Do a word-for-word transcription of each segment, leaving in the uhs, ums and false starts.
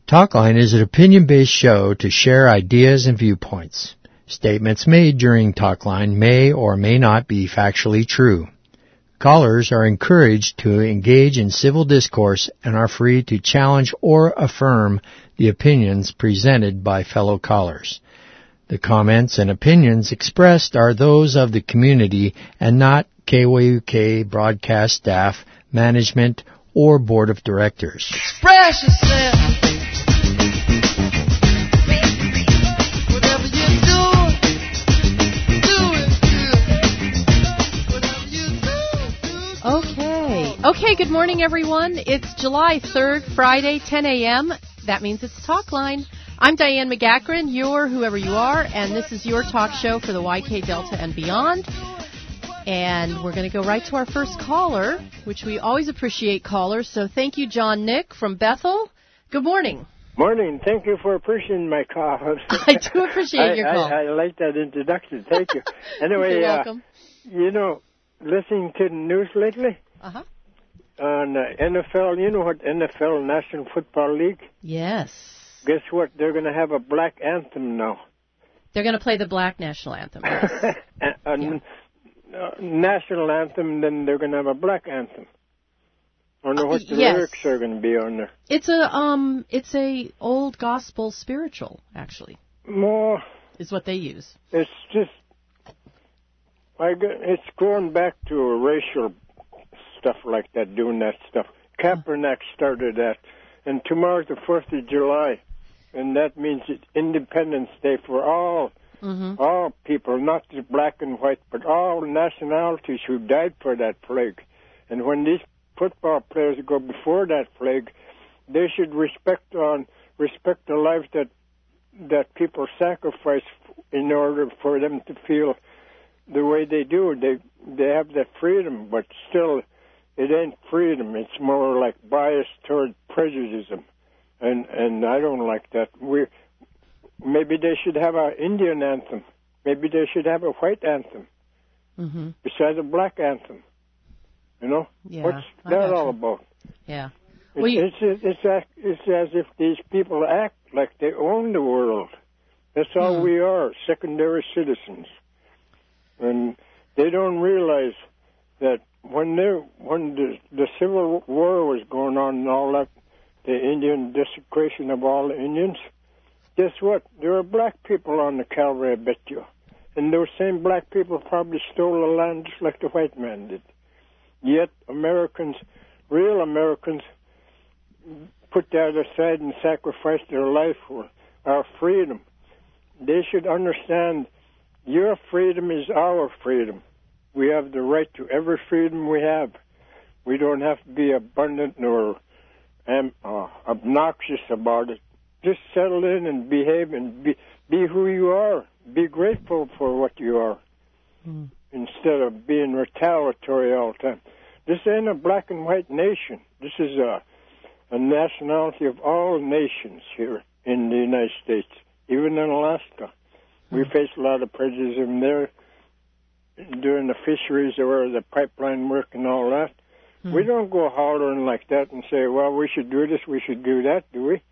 Talkline is an opinion-based show to share ideas and viewpoints. Statements made during Talkline may or may not be factually true. Callers are encouraged to engage in civil discourse and are free to challenge or affirm the opinions presented by fellow callers. The comments and opinions expressed are those of the community and not K W U K broadcast staff, management, or board of directors. Express yourself. Okay, good morning, everyone. It's July third, Friday, ten a.m. That means it's Talkline. I'm Diane McGachran, you're whoever you are, and this is your talk show for the Y K Delta and beyond. And we're going to go right to our first caller, which we always appreciate callers. So thank you, John Nick from Bethel. Good morning. Morning. Thank you for appreciating my call. I do appreciate I, your call. I, I like that introduction. Thank you. Anyway, you're welcome. Uh, you know, listening to the news lately, Uh-huh. on uh, N F L, you know what N F L, National Football League? Yes. Guess what? They're going to have a black anthem now. They're going to play the black national anthem. Yes. a a Yeah. n- uh, national anthem, then they're going to have a black anthem. I don't know what the yes. lyrics are going to be on there. It's a um, it's a old gospel spiritual, actually, More, is what they use. it's just, I go, it's going back to a racial stuff like that, doing that stuff. Kaepernick started that, and tomorrow's the fourth of July, and that means it's Independence Day for all, Mm-hmm. all people, not just black and white, but all nationalities who died for that flag. And when these football players go before that flag, they should respect on respect the lives that that people sacrifice in order for them to feel the way they do. They they have that freedom, but still, it ain't freedom. It's more like bias toward prejudice, and and I don't like that. We maybe they should have an Indian anthem. Maybe they should have a white anthem Mm-hmm. besides a black anthem. You know, Yeah, what's I that gotcha. all about? Yeah. It, Well, you- it's it's it's, act, it's as if these people act like they own the world. That's all Hmm. we are, secondary citizens, and they don't realize that when they when the the Civil War was going on and all that, the Indian desecration of all the Indians. Guess what? There were black people on the Calvary, I bet you, and those same black people probably stole the land just like the white man did. Yet Americans, real Americans, put that aside and sacrificed their life for our freedom. They should understand your freedom is our freedom. We have the right to every freedom we have. We don't have to be abundant or um, uh, obnoxious about it. Just settle in and behave and be, be who you are. Be grateful for what you are. Mm. Instead of being retaliatory all the time. This ain't a black and white nation. This is a, a nationality of all nations here in the United States, even in Alaska. We face a lot of prejudice in there during the fisheries or the pipeline work and all that. Hmm. We don't go hollering like that and say, well, we should do this, we should do that, do we?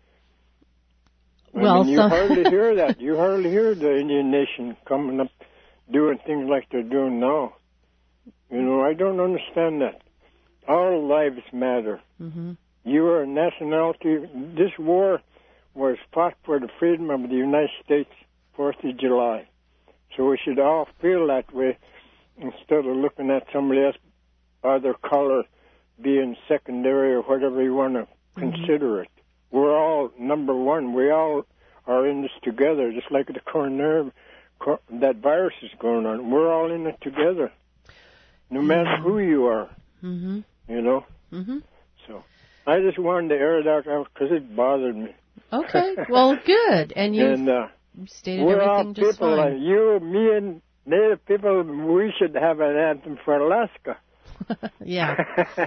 I Well, mean, you so- hardly hear that. You hardly hear the Indian nation coming up doing things like they're doing now. You know, I don't understand that. All lives matter. Mm-hmm. You are a nationality. This war was fought for the freedom of the United States, fourth of July. So we should all feel that way instead of looking at somebody else by their color being secondary or whatever you want to Mm-hmm. consider it. We're all number one. We all are in this together, just like the coroner, cor- that virus is going on. We're all in it together, no matter who you are, Mm-hmm. you know. Mm-hmm. So I just wanted to air it out because it bothered me. Okay. Well, good. And you and uh, stated we're all everything just people, like fine. you, me, and Native people. We should have an anthem for Alaska. Yeah.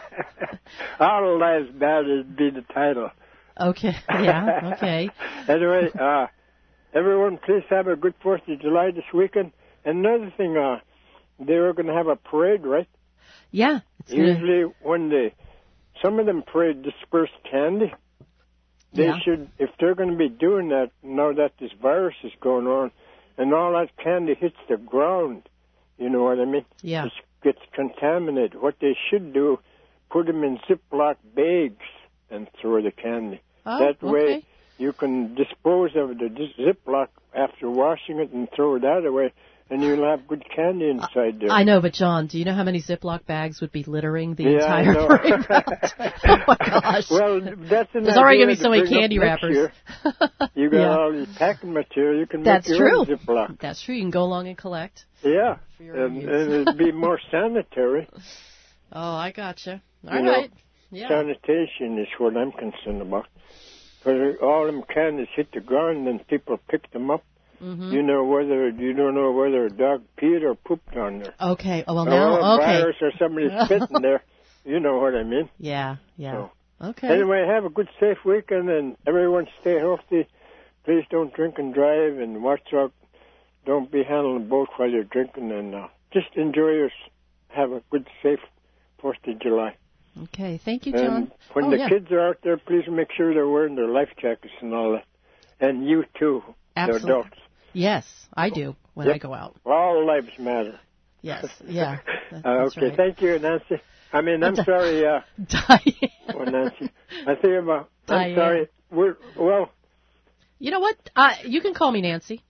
Our lives matter be the title. Okay. Yeah. Okay. Anyway, uh, everyone, please have a good Fourth of July this weekend. And another thing, uh, they were going to have a parade, right? Yeah. It's gonna, Usually, when they, some of them parade dispersed candy. They Yeah. should, if they're going to be doing that now that this virus is going on, and all that candy hits the ground, you know what I mean? Yeah. It gets contaminated. What they should do, put them in Ziploc bags and throw the candy. Oh, that way okay. you can dispose of the Ziploc after washing it and throw that away, and you'll have good candy inside there. I know, but John, do you know how many Ziploc bags would be littering the Yeah, I entire know. parade route? Oh my gosh! Well, that's an There's already idea going to be so to many bring up candy next wrappers. year. You got Yeah. all these packing material. You can That's make your true. own Ziploc. That's true. You can go along and collect. Yeah, For your own and, use. and it'd be more sanitary. Oh, I gotcha. All You know, right. Yeah. Sanitation is what I'm concerned about. Because all them candies hit the ground and people pick them up. Mm-hmm. You know whether you don't know whether a dog peed or pooped on there. Okay. Oh, well, or now, a okay. virus or somebody spitting there. You know what I mean. Yeah, yeah. So, Okay. Anyway, have a good, safe weekend, and everyone stay healthy. Please don't drink and drive, and watch out. Don't be handling the boat while you're drinking, and uh, just enjoy your. Have a good, safe Fourth of July. Okay. Thank you, John. And when oh, the yeah. kids are out there, please make sure they're wearing their life jackets and all that. And you too, Absolutely. the adults. Yes, I do when Yep. I go out. All lives matter. Yes. Yeah. That- Uh, that's okay, right. thank you, Nancy. I mean, I'm Di- sorry, uh, Diane. oh, Nancy. I think I'm, uh, I'm Diane. sorry. We're, well, You know what? Uh, you can call me Nancy.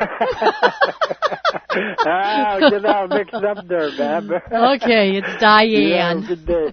ah, get all mixed up there, Bab. Okay, it's Yeah, Diane. good day.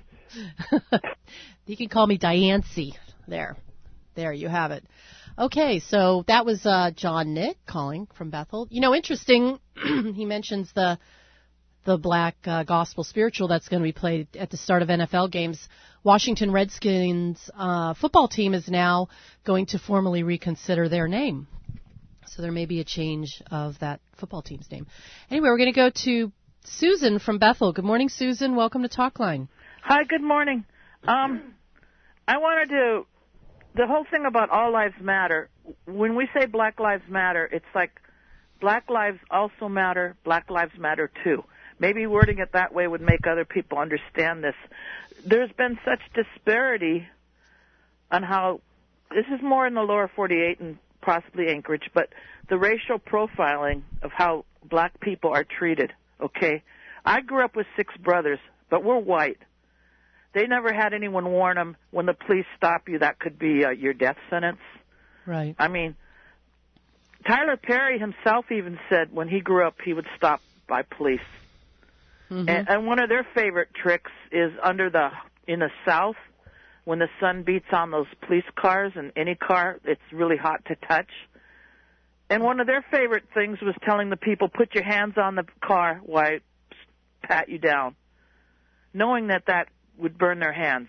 You can call me Diancy. There. There, you have it. Okay, so that was uh, John Nick calling from Bethel. You know, interesting, he mentions the the black uh, gospel spiritual that's going to be played at the start of N F L games. Washington Redskins uh, football team is now going to formally reconsider their name. So there may be a change of that football team's name. Anyway, we're going to go to Susan from Bethel. Good morning, Susan. Welcome to Talkline. Hi, good morning. Um, I wanted to, the whole thing about all lives matter, when we say Black Lives Matter, it's like Black lives also matter, Black lives matter too. Maybe wording it that way would make other people understand this. There's been such disparity on how, this is more in the lower forty-eight and possibly Anchorage, but the racial profiling of how black people are treated, okay? I grew up with six brothers, but we're white. They never had anyone warn them when the police stop you, that could be uh, your death sentence. Right. I mean, Tyler Perry himself even said when he grew up he would stop by police. Mm-hmm. And, and one of their favorite tricks is under the in the South, when the sun beats on those police cars and any car, it's really hot to touch. And one of their favorite things was telling the people, put your hands on the car while I pat you down, knowing that that would burn their hands.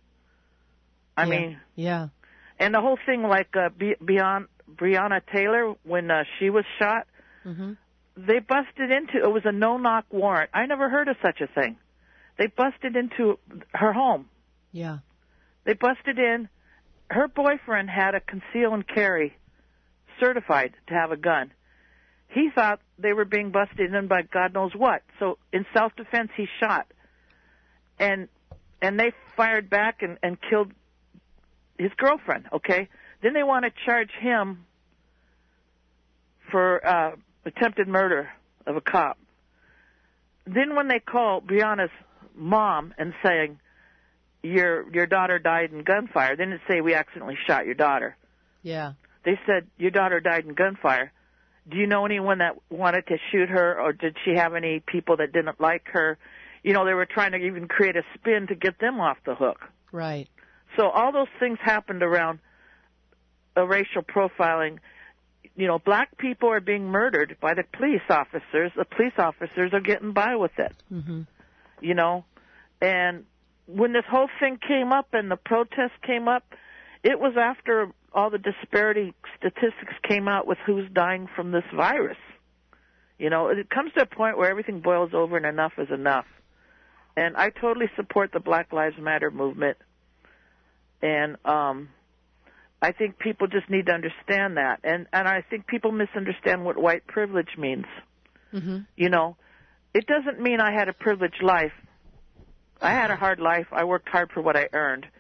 I yeah. mean, yeah. and the whole thing, like uh, Be- Beyond, Breonna Taylor, when uh, she was shot, Mm-hmm. they busted into, it was a no-knock warrant. I never heard of such a thing. They busted into her home. Yeah. They busted in. Her boyfriend had a conceal and carry, certified to have a gun. He thought they were being busted in by God knows what. So in self-defense, he shot. And and they fired back and, and killed his girlfriend, okay? Then they want to charge him for uh, attempted murder of a cop. Then when they call Breonna's mom and saying, your your daughter died in gunfire, they didn't say we accidentally shot your daughter. Yeah. They said your daughter died in gunfire. Do you know anyone that wanted to shoot her, or did she have any people that didn't like her? You know, they were trying to even create a spin to get them off the hook. Right. So all those things happened around a racial profiling. You know, black people are being murdered by the police officers. The police officers are getting by with it. Mm-hmm. You know, and when this whole thing came up and the protest came up, it was after all the disparity statistics came out with who's dying from this virus. You know, it comes to a point where everything boils over and enough is enough. And I totally support the Black Lives Matter movement. And um, I think people just need to understand that. And, and I think people misunderstand what white privilege means. Mm-hmm. You know, it doesn't mean I had a privileged life. I had a hard life. I worked hard for what I earned.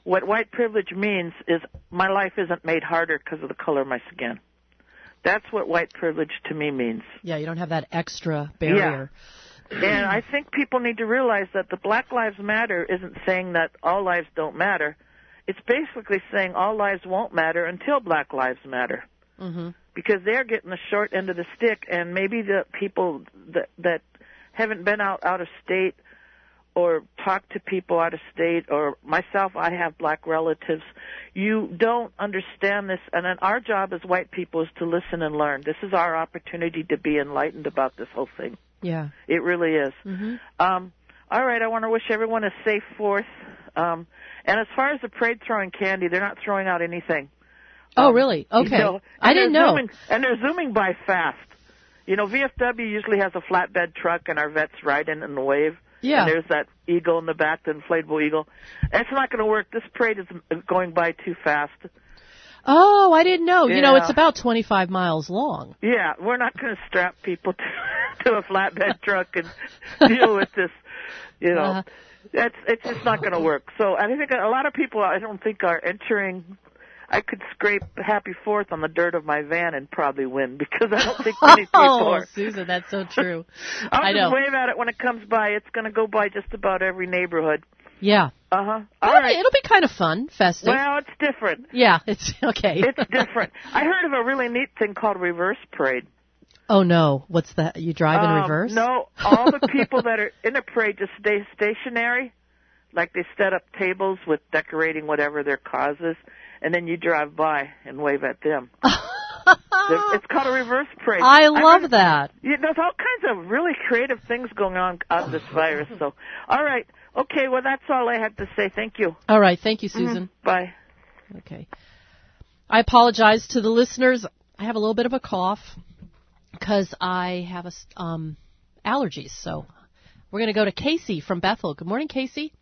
what white privilege means is my life isn't made harder because of the color of my skin. That's what white privilege to me means. Yeah, you don't have that extra barrier. Yeah. And I think people need to realize that the Black Lives Matter isn't saying that all lives don't matter. It's basically saying all lives won't matter until Black Lives Matter. Mm-hmm. Because they're getting the short end of the stick, and maybe the people that, that haven't been out, out of state or talked to people out of state, or myself, I have black relatives, you don't understand this. And then our job as white people is to listen and learn. This is our opportunity to be enlightened about this whole thing. Yeah. It really is. Mm-hmm. Um, all right, I want to wish everyone a safe fourth. Um, and as far as the parade throwing candy, they're not throwing out anything. Oh, um, really? Okay. You know, I didn't know. Zooming, and they're zooming by fast. You know, V F W usually has a flatbed truck, and our vets ride in and wave. Yeah. And there's that eagle in the back, the inflatable eagle. It's not going to work. This parade is going by too fast. Oh, I didn't know. Yeah. You know, it's about twenty-five miles long. Yeah, we're not going to strap people to, to a flatbed truck and deal with this. You know, uh, that's it's just not going to work. So I think a lot of people, I don't think, are entering. I could scrape Happy Fourth on the dirt of my van and probably win, because I don't think many people oh, are. Susan, that's so true. I'll I just know. wave at it when it comes by. It's going to go by just about every neighborhood. Yeah. Uh-huh. All right. It'll be kind of fun, festive. Well, it's different. Yeah, it's okay. It's different. I heard of a really neat thing called reverse parade. Oh, no. What's that? You drive in um, reverse? No. All the people that are in a parade just stay stationary, like they set up tables with decorating whatever their cause is, and then you drive by and wave at them. It's called a reverse parade. I love heard, that. You know, there's all kinds of really creative things going on out of this virus. So, all right. Okay, well, that's all I had to say. Thank you. All right. Thank you, Susan. Mm-hmm. Bye. Okay. I apologize to the listeners. I have a little bit of a cough because I have a, um, allergies. So we're going to go to Casey from Bethel. Good morning, Casey.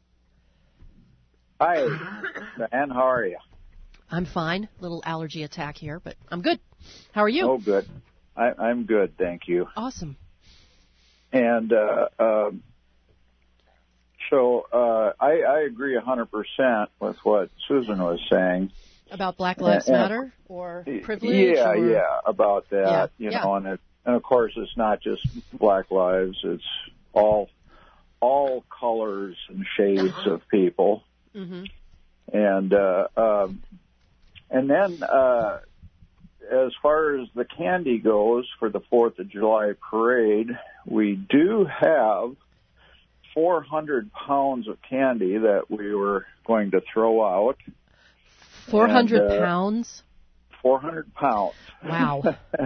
Hi, Ann. How are you? I'm fine. Little allergy attack here, but I'm good. How are you? Oh, good. I, I'm good, thank you. Awesome. And uh, um, so uh, I, I agree one hundred percent with what Susan was saying. About Black Lives and, Matter or privilege? Yeah, or... yeah, about that. Yeah, you yeah. know, and, it, and of course it's not just Black lives. It's all all colors and shades of people. Mm-hmm. And uh, um, and then uh, as far as the candy goes for the Fourth of July parade, we do have four hundred pounds of candy that we were going to throw out. Four hundred and, uh, pounds. Four hundred pounds. Wow.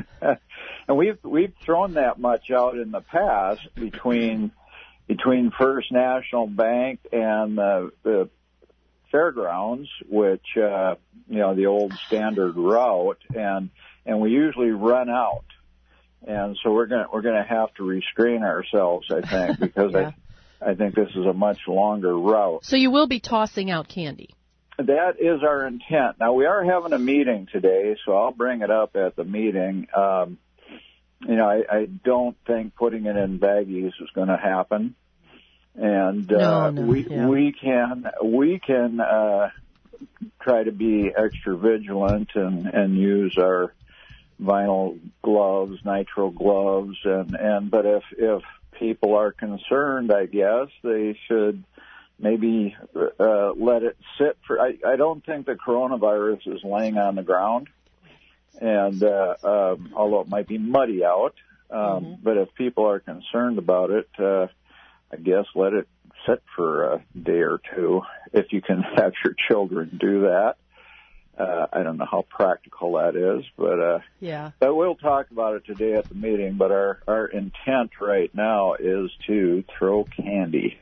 And we've we've thrown that much out in the past between between First National Bank and uh, the fairgrounds, which uh, you know, the old standard route, and and we usually run out, and so we're gonna we're gonna have to restrain ourselves, I think, because yeah. I I think this is a much longer route. So you will be tossing out candy. That is our intent. Now, we are having a meeting today, so I'll bring it up at the meeting. Um, you know, I, I don't think putting it in baggies is going to happen. And uh, no, no, we yeah. we can we can uh, try to be extra vigilant and, and use our vinyl gloves, nitrile gloves, and, and but if if people are concerned, I guess they should maybe uh, let it sit for. I, I don't think the coronavirus is laying on the ground, and uh, um, although it might be muddy out, um, mm-hmm. but if people are concerned about it. Uh, I guess let it sit for a day or two if you can have your children do that. Uh, I don't know how practical that is, but uh, yeah. But we'll talk about it today at the meeting. But our, our intent right now is to throw candy.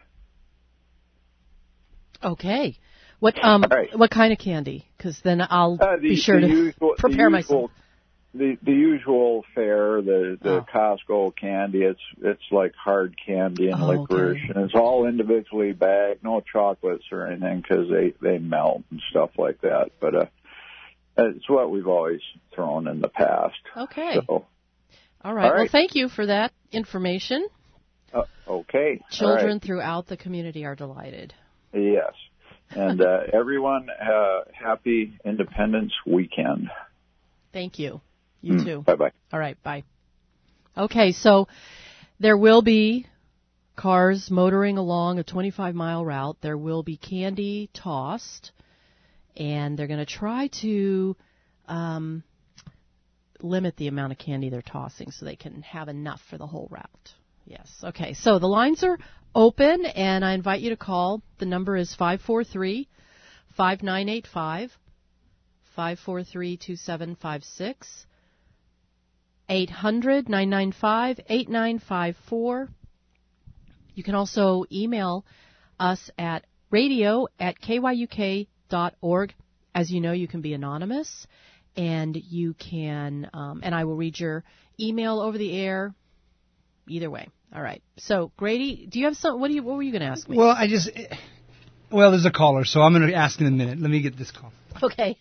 Okay. What um right. what kind of candy? Because then I'll uh, the, be sure the to usual, prepare the usual, myself. The the usual fare, the the oh. Costco candy. It's it's like hard candy and oh, licorice, okay. and it's all individually bagged, no chocolates or anything because they they melt and stuff like that. But uh, it's what we've always thrown in the past. Okay. So, all, right. all right. Well, thank you for that information. Uh, okay. Children all right. throughout the community are delighted. Yes. And uh, everyone, uh, happy Independence Weekend. Thank you. You Mm, too. Bye-bye. All right, bye. Okay, so there will be cars motoring along a twenty-five mile route. There will be candy tossed, and they're going to try to um, limit the amount of candy they're tossing so they can have enough for the whole route. Yes. Okay, so the lines are open, and I invite you to call. The number is five four three, five nine eight five, five four three, two seven five six, eight hundred, nine nine five, eight nine five four. You can also email us at radio at k y u k dot org. As you know, you can be anonymous, and you can, um, and I will read your email over the air. Either way. All right. So, Grady, do you have some? What do you? What were you going to ask me? Well, I just. Well, there's a caller, so I'm going to ask in a minute. Let me get this call. Okay.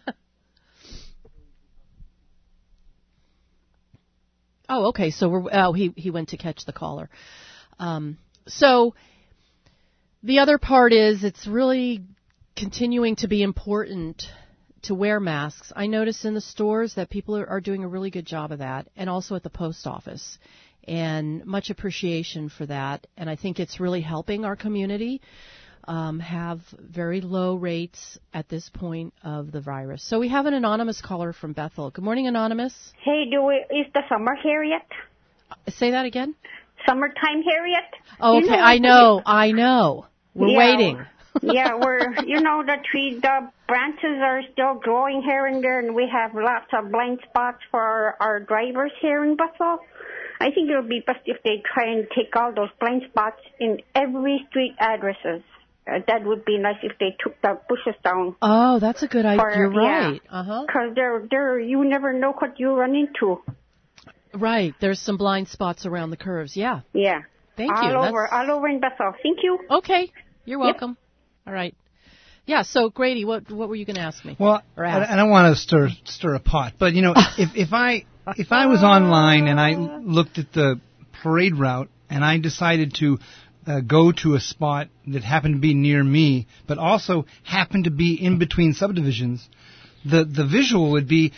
Oh, okay. So we're. Oh, he he went to catch the caller. Um, so the other part is it's really continuing to be important to wear masks. I notice in the stores that people are, are doing a really good job of that, and also at the post office, and much appreciation for that. And I think it's really helping our community um, have very low rates at this point of the virus. So we have an anonymous caller from Bethel. Good morning, Anonymous. Hey, do we, is the summer here yet? Uh, say that again? Summertime here yet? Oh, okay, you know, I know, I know. We're yeah, waiting. Yeah, we're, you know, the tree, the branches are still growing here and there, and we have lots of blind spots for our, our drivers here in Bethel. I think it would be best if they try and take all those blind spots in every street addresses. Uh, that would be nice if they took the bushes down. Oh, that's a good idea. For, You're right. Yeah, uh-huh. Because they're, they're, you never know what you run into. Right. There's some blind spots around the curves. Yeah. Yeah. Thank all you. All over, That's... all over in Bethel. Thank you. Okay. You're welcome. Yep. All right. Yeah, so Grady, what what were you going to ask me? Well, or I, ask? I don't want to stir stir a pot, but you know, if if I if I was online and I looked at the parade route and I decided to uh, go to a spot that happened to be near me, but also happened to be in between subdivisions, the the visual would be,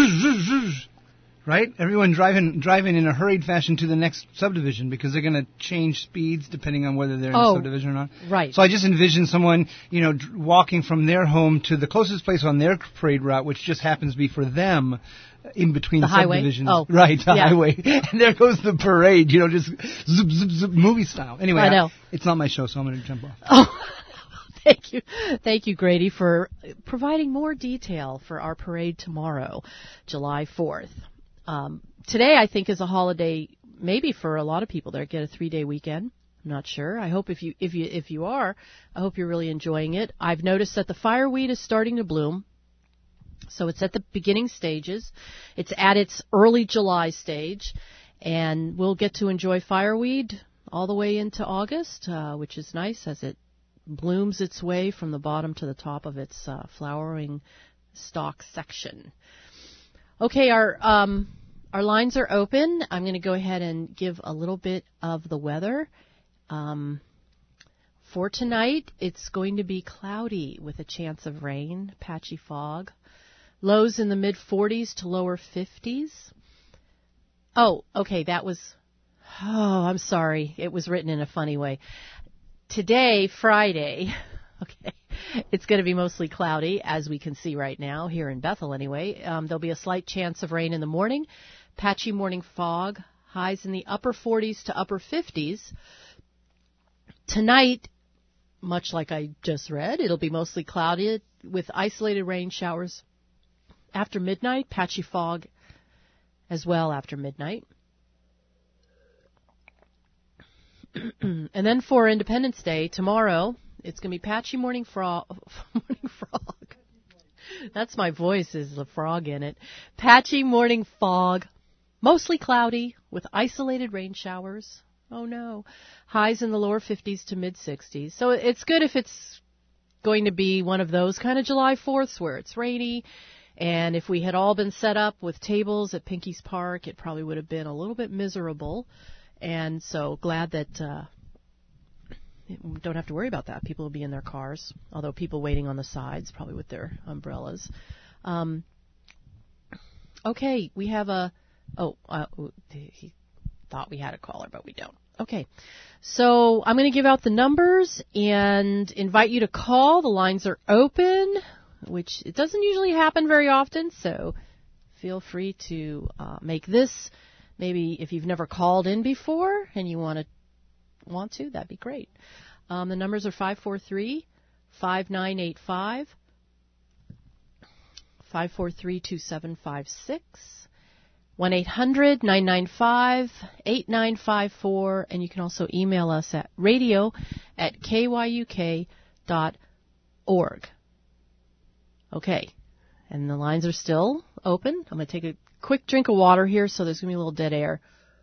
right? Everyone driving driving in a hurried fashion to the next subdivision because they're going to change speeds depending on whether they're in oh, a subdivision or not. Right. So I just envision someone, you know, dr- walking from their home to the closest place on their parade route, which just happens to be for them in between the subdivisions. Highway? Oh. Right, the yeah. highway. And there goes the parade, you know, just zip, zip, zip, movie style. Anyway, I know. I, it's not my show, so I'm going to jump off. Oh. Thank you. Thank you, Grady, for providing more detail for our parade tomorrow, July fourth. Um, today, I think, is a holiday, maybe for a lot of people. They get a three-day weekend. I'm not sure. I hope if you if you if you are, I hope you're really enjoying it. I've noticed that the fireweed is starting to bloom, so it's at the beginning stages. It's at its early July stage, and we'll get to enjoy fireweed all the way into August, uh, which is nice as it blooms its way from the bottom to the top of its uh, flowering stalk section. Okay, our um, our lines are open. I'm going to go ahead and give a little bit of the weather. Um, for tonight, it's going to be cloudy with a chance of rain, patchy fog. Lows in the mid forties to lower fifties. Oh, okay, that was... Oh, I'm sorry. It was written in a funny way. Today, Friday, okay, it's going to be mostly cloudy, as we can see right now, here in Bethel anyway. Um, there'll be a slight chance of rain in the morning, patchy morning fog, highs in the upper forties to upper fifties. Tonight, much like I just read, it'll be mostly cloudy with isolated rain showers after midnight, patchy fog as well after midnight. And then for Independence Day, tomorrow, it's going to be patchy morning frog. Morning frog. That's my voice, is the frog in it. Patchy morning fog, mostly cloudy with isolated rain showers. Oh, no. Highs in the lower fifties to mid sixties. So it's good if it's going to be one of those kind of July fourths where it's rainy. And if we had all been set up with tables at Pinky's Park, it probably would have been a little bit miserable. And so glad that uh, don't have to worry about that. People will be in their cars, although people waiting on the sides, probably with their umbrellas. Um, okay, we have a, oh, uh, he thought we had a caller, but we don't. Okay, so I'm going to give out the numbers and invite you to call. The lines are open, which it doesn't usually happen very often, so feel free to uh, make this. Maybe if you've never called in before and you want to, want to, that'd be great. Um, the numbers are five four three, five nine eight five, five four three, two seven five six, one eight hundred, nine nine five, eight nine five four, and you can also email us at radio at k y u k dot org. Okay, and the lines are still open. I'm going to take a quick drink of water here, so there's going to be a little dead air.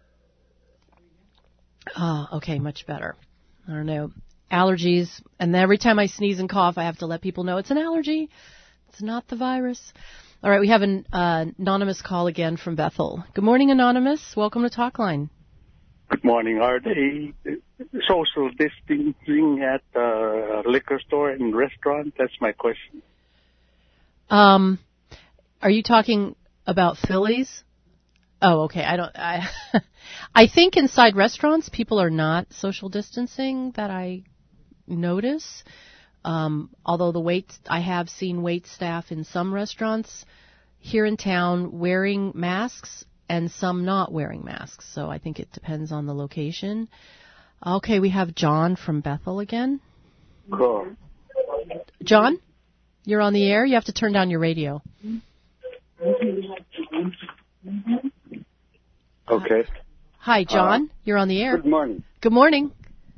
Ah, okay, much better. I don't know. Allergies, and every time I sneeze and cough, I have to let people know it's an allergy. It's not the virus. All right, we have an uh, anonymous call again from Bethel. Good morning, Anonymous. Welcome to Talkline. Good morning. Are they social distancing at the liquor store and restaurant? That's my question. Um, are you talking about Phillies? Oh, okay. I don't. I, I think inside restaurants, people are not social distancing. That I notice. Um, although the wait, I have seen wait staff in some restaurants here in town wearing masks and some not wearing masks. So I think it depends on the location. Okay, we have John from Bethel again. Cool. John, you're on the air. You have to turn down your radio. Okay. Hi, John. Uh, you're on the air. Good morning. Good morning.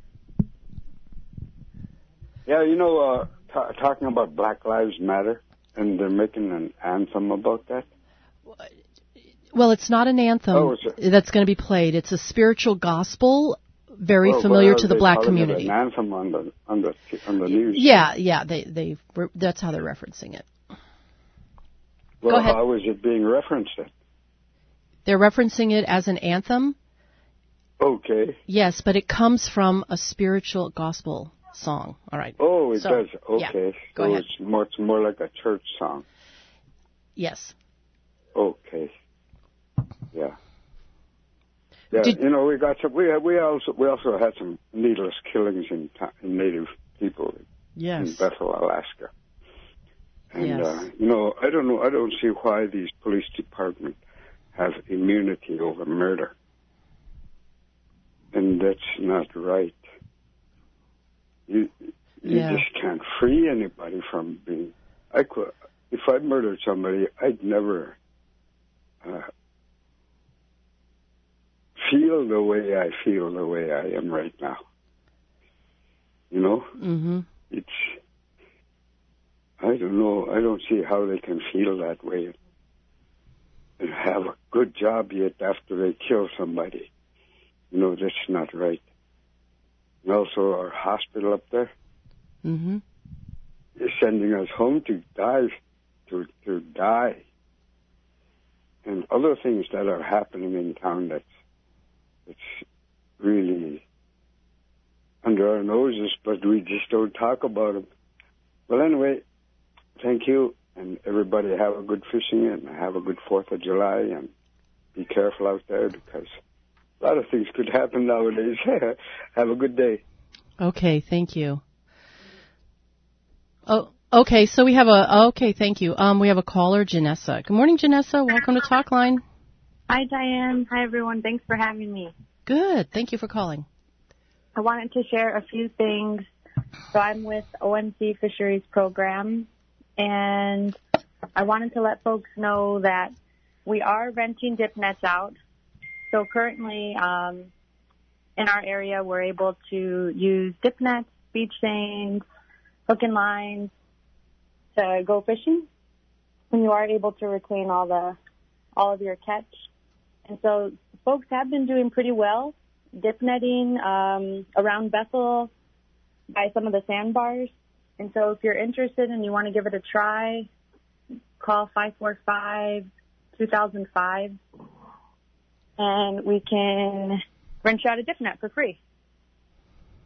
Yeah, you know, uh, t- talking about Black Lives Matter, and they're making an anthem about that. Well, it's not an anthem oh, that's going to be played. It's a spiritual gospel, very well, familiar well, to the black it community. An anthem on the on the on the news. Yeah, yeah. They they that's how they're referencing it. Well, Go ahead. how is it being referenced then? They're referencing it as an anthem. Okay. Yes, but it comes from a spiritual gospel song. All right. Oh, it so, does. Okay. Yeah. Go so ahead. It's more, it's more like a church song. Yes. Okay. Yeah. Yeah. Did, you know, we got some. We we also we also had some needless killings in, in Native people yes. in Bethel, Alaska. And yes. uh, you know, I don't know. I don't see why these police departments have immunity over murder, and that's not right. You you yeah. just can't free anybody from being. I could, if I murdered somebody, I'd never uh, feel the way I feel the way I am right now. You know, mm-hmm. it's. I don't know. I don't see how they can feel that way and have a good job yet after they kill somebody. You know, that's not right. And also our hospital up there mm-hmm. is sending us home to die, to to die. And other things that are happening in town that's, that's really under our noses, but we just don't talk about them. Well, anyway, thank you, and everybody have a good fishing and have a good fourth of July, and be careful out there because a lot of things could happen nowadays. Have a good day. Okay, thank you. Oh, okay, so we have a, okay, thank you. Um, we have a caller, Janessa. Good morning, Janessa. Welcome to Talkline. Hi, Diane. Hi, everyone. Thanks for having me. Good. Thank you for calling. I wanted to share a few things. So I'm with O M C Fisheries Program, and I wanted to let folks know that we are renting dip nets out. So currently, um, in our area, we're able to use dip nets, beach seines, hook and lines to go fishing, and you are able to retain all the all of your catch. And so folks have been doing pretty well dip netting um, around Bethel by some of the sandbars. And so if you're interested and you want to give it a try, call five four five, two thousand five, and we can rent you out a dip net for free.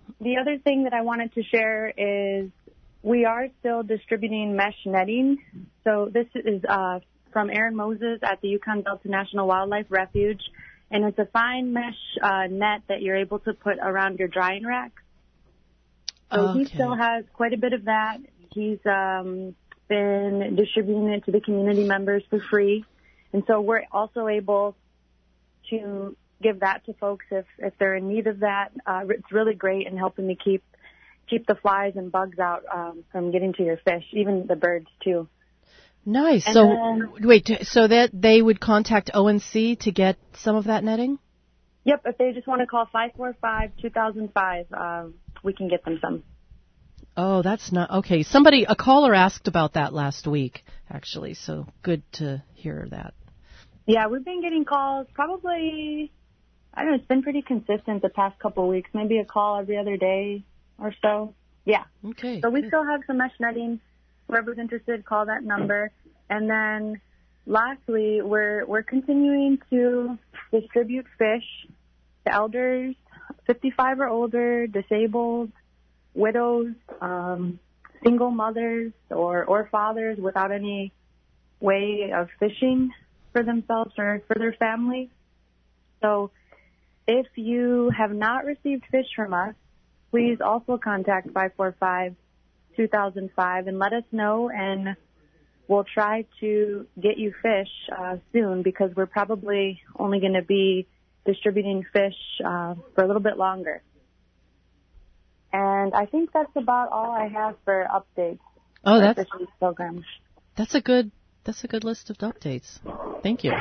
the other thing that I wanted to share is we are still distributing mesh netting. So this is uh, from Aaron Moses at the Yukon Delta National Wildlife Refuge, and it's a fine mesh uh, net that you're able to put around your drying rack. So okay. he still has quite a bit of that. He's um, been distributing it to the community members for free. And so we're also able to give that to folks if, if they're in need of that. Uh, it's really great in helping to keep keep the flies and bugs out um, from getting to your fish, even the birds too. Nice. And so then, wait, so that they would contact O N C to get some of that netting? Yep. If they just want to call five four five, two thousand five, uh, we can get them some. Oh, that's not okay. Somebody, a caller asked about that last week, actually. So good to hear that. Yeah, we've been getting calls probably, I don't know, it's been pretty consistent the past couple of weeks, maybe a call every other day or so. Yeah. Okay. So we still have some mesh netting. Whoever's interested, call that number. And then lastly, we're we're continuing to distribute fish to elders, fifty-five or older, disabled, widows, um, single mothers or, or fathers without any way of fishing for themselves or for their family. So if you have not received fish from us, please also contact five four five, two thousand five and let us know, and we'll try to get you fish uh, soon, because we're probably only going to be distributing fish uh, for a little bit longer. And I think that's about all I have for updates. Oh, that's program. That's a good that's a good list of updates. Thank you.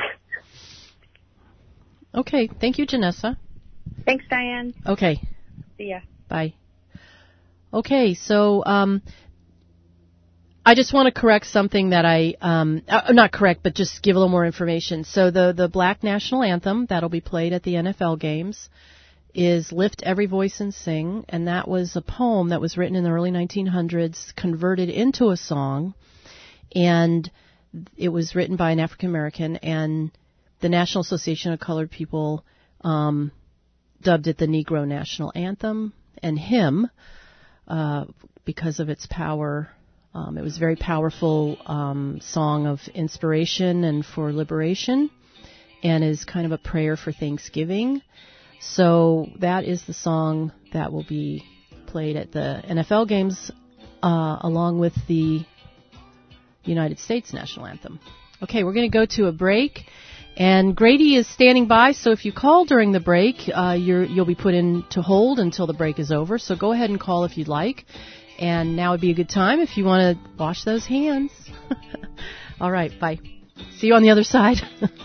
Okay, thank you, Janessa. Thanks, Diane. Okay. See ya. Bye. Okay, so um, I just want to correct something that I, um, uh, not correct, but just give a little more information. So the, the Black National Anthem that'll be played at the N F L games is Lift Every Voice and Sing, and that was a poem that was written in the early nineteen hundreds, converted into a song, and it was written by an African American, and the National Association of Colored People um, dubbed it the Negro National Anthem and Hymn uh, because of its power. Um, it was a very powerful um, song of inspiration and for liberation, and is kind of a prayer for Thanksgiving. So that is the song that will be played at the N F L games uh, along with the United States National Anthem. Okay, we're going to go to a break. And Grady is standing by, so if you call during the break, uh, you're, you'll be put in to hold until the break is over. So go ahead and call if you'd like. And now would be a good time if you want to wash those hands. All right, bye. See you on the other side.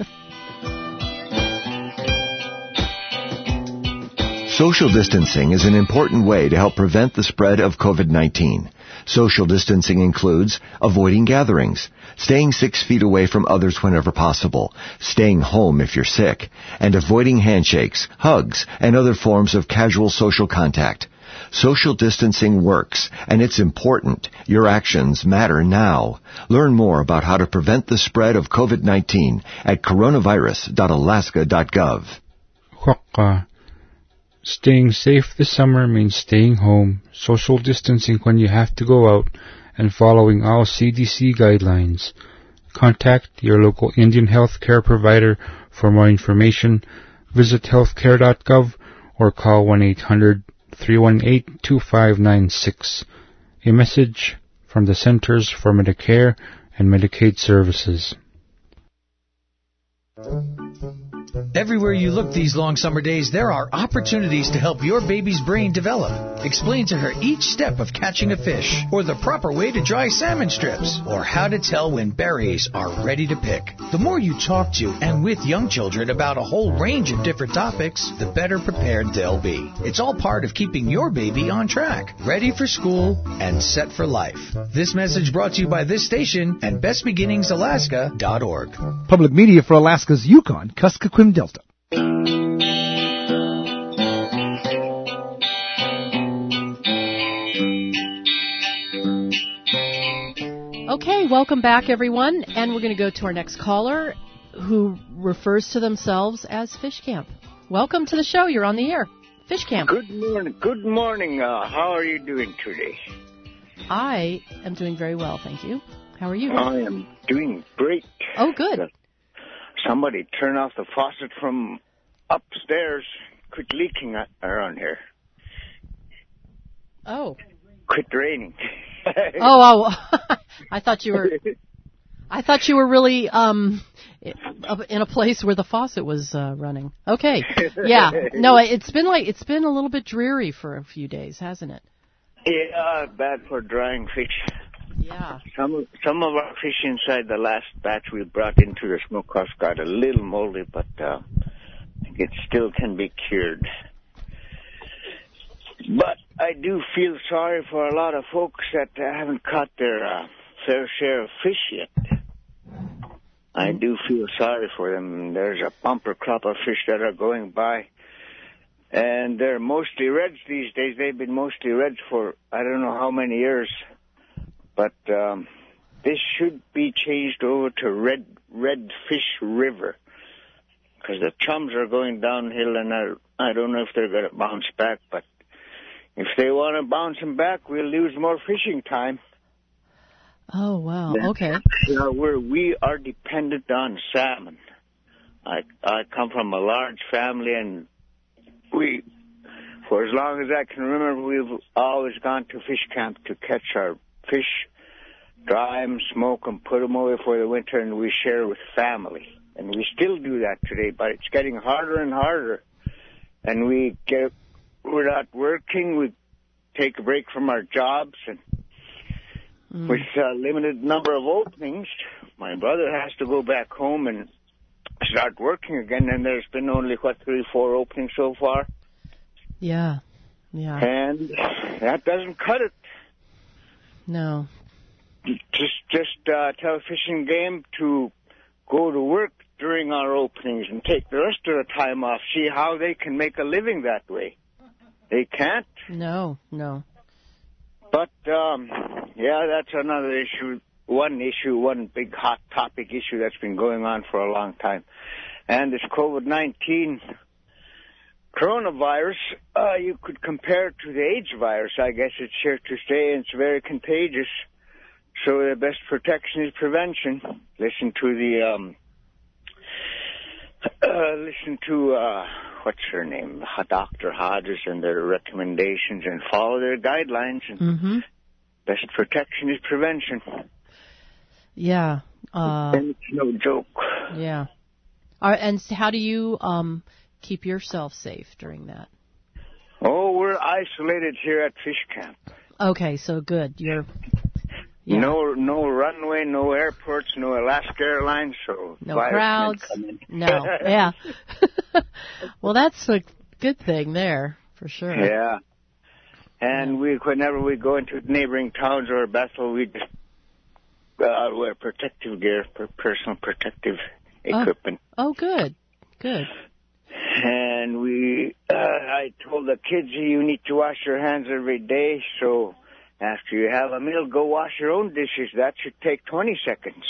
Social distancing is an important way to help prevent the spread of covid nineteen. Social distancing includes avoiding gatherings, staying six feet away from others whenever possible, staying home if you're sick, and avoiding handshakes, hugs, and other forms of casual social contact. Social distancing works, and it's important. Your actions matter now. Learn more about how to prevent the spread of covid nineteen at coronavirus dot alaska dot gov. Quokka. Staying safe this summer means staying home, social distancing when you have to go out, and following all C D C guidelines. Contact your local Indian health care provider for more information. Visit healthcare dot gov or call one eight hundred, three one eight, two five nine six. A message from the Centers for Medicare and Medicaid Services. Everywhere you look these long summer days, there are opportunities to help your baby's brain develop. Explain to her each step of catching a fish, or the proper way to dry salmon strips, or how to tell when berries are ready to pick. The more you talk to and with young children about a whole range of different topics, the better prepared they'll be. It's all part of keeping your baby on track, ready for school, and set for life. This message brought to you by this station and best beginnings alaska dot org. Public media for Alaska's Yukon, Kuskokwim Delta. Okay, welcome back, everyone, and we're going to go to our next caller, who refers to themselves as Fish Camp. Welcome to the show. You're on the air. Fish camp. Good morning. Good morning. Uh, how are you doing today? I am doing very well, thank you. How are you? I am doing great. Oh, good. Uh, somebody turn off the faucet from upstairs. Quit leaking around here. Oh. Quit raining. oh, oh. I thought you were. I thought you were really um in a place where the faucet was uh, running. Okay. Yeah. No, it's been like it's been a little bit dreary for a few days, hasn't it? Yeah, bad for drying fish. Yeah. Some of, some of our fish inside the last batch we brought into the smokehouse got a little moldy, but uh, I think it still can be cured. But I do feel sorry for a lot of folks that uh, haven't caught their uh, fair share of fish yet. I do feel sorry for them. There's a bumper crop of fish that are going by, and they're mostly reds these days. They've been mostly reds for I don't know how many years, but um, this should be changed over to Red Redfish River because the chums are going downhill, and I, I don't know if they're going to bounce back, but if they want to bounce them back, we'll lose more fishing time. Oh, wow. Okay. Uh, we're, we are dependent on salmon. I I come from a large family, and we, for as long as I can remember, we've always gone to fish camp to catch our fish, dry them, smoke them, put them away for the winter, and we share with family. And we still do that today, but it's getting harder and harder. And we get, we're not working, we take a break from our jobs, and Mm. with a limited number of openings, my brother has to go back home and start working again, and there's been only, what, three, four openings so far? Yeah, yeah. And that doesn't cut it. No. Just just uh, tell Fish and Game to go to work during our openings and take the rest of the time off, see how they can make a living that way. They can't. No, no. But, um, yeah, that's another issue, one issue, one big hot topic issue that's been going on for a long time. And this COVID nineteen coronavirus, uh, you could compare it to the AIDS virus. I guess it's here to stay, and it's very contagious. So the best protection is prevention. Listen to the, um, uh, listen to, uh, what's her name, Doctor Hodges and their recommendations, and follow their guidelines. And mm-hmm. Best protection is prevention. Yeah. Uh, and it's no joke. Yeah. Are, and how do you um, keep yourself safe during that? Oh, we're isolated here at Fish Camp. Okay, so good. You're... Yeah. No, no runway, no airports, no Alaska Airlines, so no crowds. No, yeah. Well, that's a good thing there for sure. Yeah, and yeah. we, whenever we go into neighboring towns or Bethel, we just uh, wear protective gear, personal protective equipment. Oh, oh good, good. And we, uh, I told the kids you need to wash your hands every day, so. After you have a meal, go wash your own dishes. That should take twenty seconds.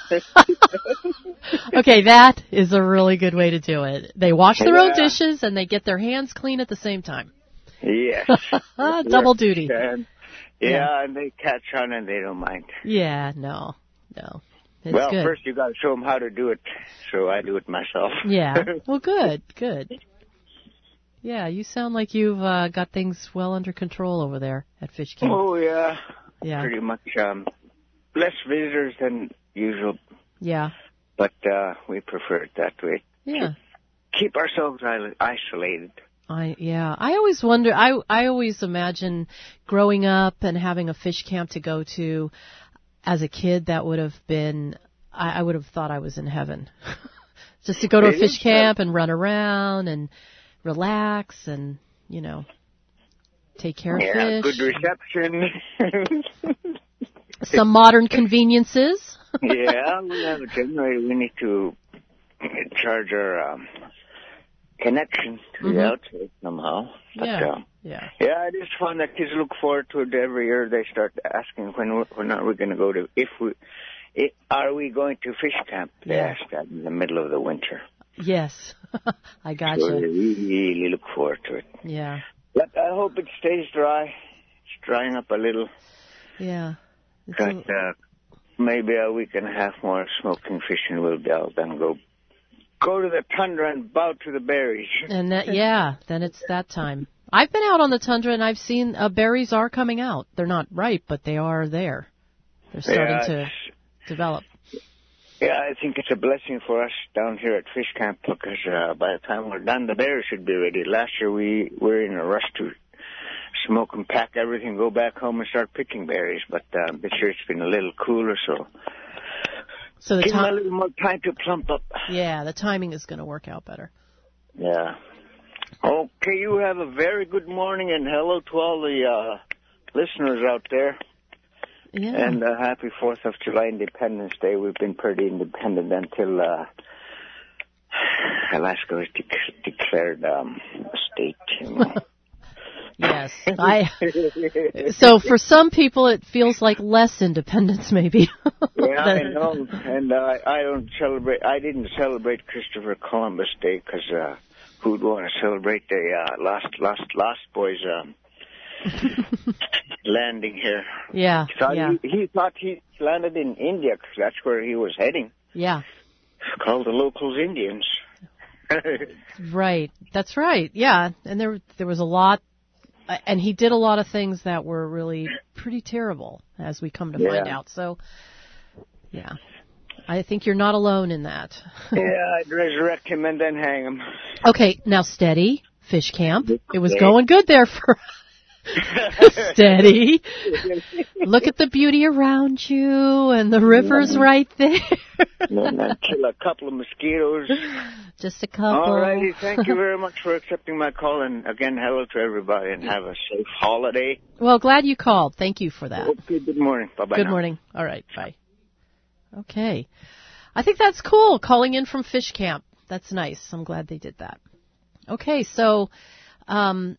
Okay, that is a really good way to do it. They wash their yeah. own dishes and they get their hands clean at the same time. Yes. Double duty. And, yeah, yeah, and they catch on and they don't mind. Yeah, no, no. It's well, good. First you got to show them how to do it, so I do it myself. Yeah. Well, good, good. Yeah, you sound like you've uh, got things well under control over there at Fish Camp. Oh, yeah. Yeah. Pretty much um, less visitors than usual. Yeah. But uh, we prefer it that way. Yeah. Keep, keep ourselves isolated. I yeah. I always wonder, I, I always imagine growing up and having a fish camp to go to as a kid, that would have been, I, I would have thought I was in heaven. Just to go to a fish camp and run around and relax and, you know, take care of yeah, fish. Good reception. Some modern conveniences. Yeah, we have a generator. We need to charge our um, connection to mm-hmm. the outside somehow. But, yeah, uh, yeah. Yeah, it is fun. The kids look forward to it every year. They start asking when when are we going to go to, if we, it, are we going to fish camp? They yeah. ask that in the middle of the winter. Yes, I got So you. I really look forward to it. Yeah. But I hope it stays dry. It's drying up a little. Yeah. It's Got a- uh, maybe a week and a half more of smoking fish, and we'll be out and go go to the tundra and bow to the berries. And that, yeah, then it's that time. I've been out on the tundra and I've seen uh, berries are coming out. They're not ripe, but they are there. They're starting Yeah, to it's- develop. Yeah, I think it's a blessing for us down here at Fish Camp because uh, by the time we're done, the berries should be ready. Last year we were in a rush to smoke and pack everything, go back home and start picking berries. But uh, this year it's been a little cooler, so So the give them a time, little more time to plump up. yeah, the timing is going to work out better. Yeah. Okay, you have a very good morning, and hello to all the uh, listeners out there. Yeah. And uh, happy fourth of July Independence Day. We've been pretty independent until uh, Alaska was de- declared um, a state. You know. Yes, I. So for some people, it feels like less independence, maybe. Yeah, I know, and uh, I don't celebrate. I didn't celebrate Christopher Columbus Day because uh, who'd want to celebrate the uh, lost, lost, lost boys um, landing here? Yeah, So yeah, he, he thought he landed in India because that's where he was heading. yeah. Called the locals Indians. Right. That's right. Yeah, and there there was a lot, uh, and he did a lot of things that were really pretty terrible, as we come to find Yeah. out. So, yeah, I think you're not alone in that. Yeah, I'd resurrect him and then hang him. Okay, now steady, fish camp. It was Okay. going good there for steady. Look at the beauty around you, and the river's right there. And then kill a couple of mosquitoes. Just a couple. All righty, thank you very much for accepting my call, and again, hello to everybody, and have a safe holiday. Well, glad you called. Thank you for that. Okay, good morning. Bye-bye Good now. morning. All right, bye. Okay. I think that's cool, calling in from fish camp. That's nice. I'm glad they did that. Okay, so um,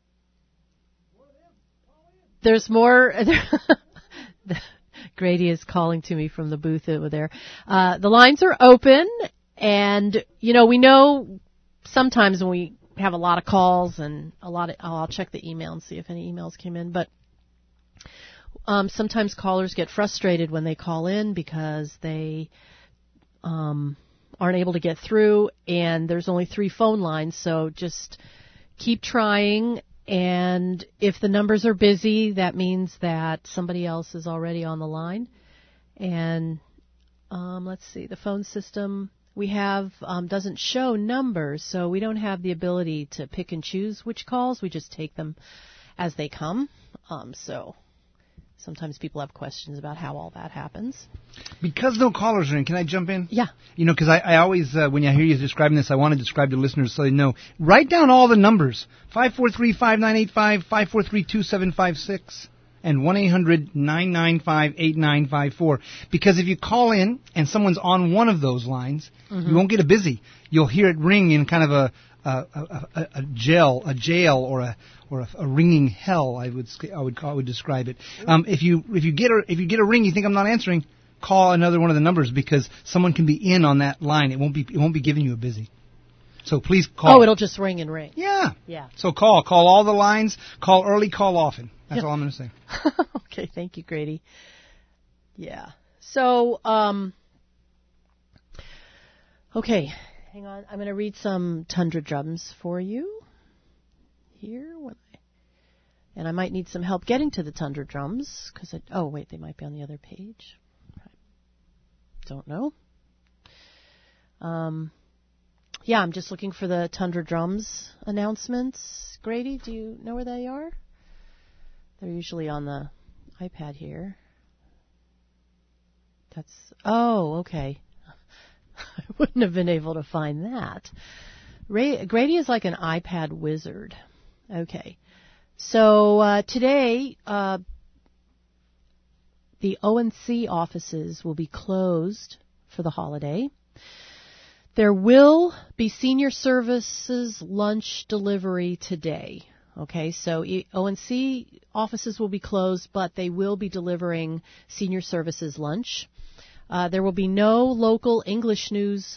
there's more. Grady is calling to me from the booth over there. Uh, the lines are open, and, you know, we know sometimes when we have a lot of calls and a lot of, I'll, I'll check the email and see if any emails came in, but um, sometimes callers get frustrated when they call in because they um, aren't able to get through, and there's only three phone lines, so just keep trying. And if the numbers are busy, that means that somebody else is already on the line. And um, let's see, the phone system we have um, doesn't show numbers, so we don't have the ability to pick and choose which calls. We just take them as they come. Um, so sometimes people have questions about how all that happens. Because no callers are in, can I jump in? Yeah. You know, because I, I always, uh, when I hear you describing this, I want to describe to listeners so they know. Write down all the numbers. five four three, five nine eight five, five four three, two seven five six, and one eight hundred, nine nine five, eight nine five four. Because if you call in and someone's on one of those lines, Mhm. you won't get a busy. You'll hear it ring in kind of a a, a, a, a jail, a jail, or a or a, a ringing hell. I would I would call, I would describe it. Um, if you if you get a if you get a ring, you think I'm not answering, call another one of the numbers because someone can be in on that line. It won't be it won't be giving you a busy. So please call. Oh, it'll just ring and ring. Yeah. Yeah. So call call all the lines. Call early. Call often. That's Yep. all I'm going to say. Okay, thank you, Grady. Yeah. So, um, okay, hang on. I'm going to read some tundra drums for you here. When I, and I might need some help getting to the tundra drums because oh wait, they might be on the other page. Don't know. Um, yeah, I'm just looking for the tundra drums announcements. Grady, do you know where they are? They're usually on the iPad here. That's, oh, okay. I wouldn't have been able to find that. Ray, Grady is like an iPad wizard. Okay. So uh, today, uh, the O N C offices will be closed for the holiday. There will be senior services lunch delivery today. Okay, so O N C offices will be closed, but they will be delivering senior services lunch. Uh, there will be no local English news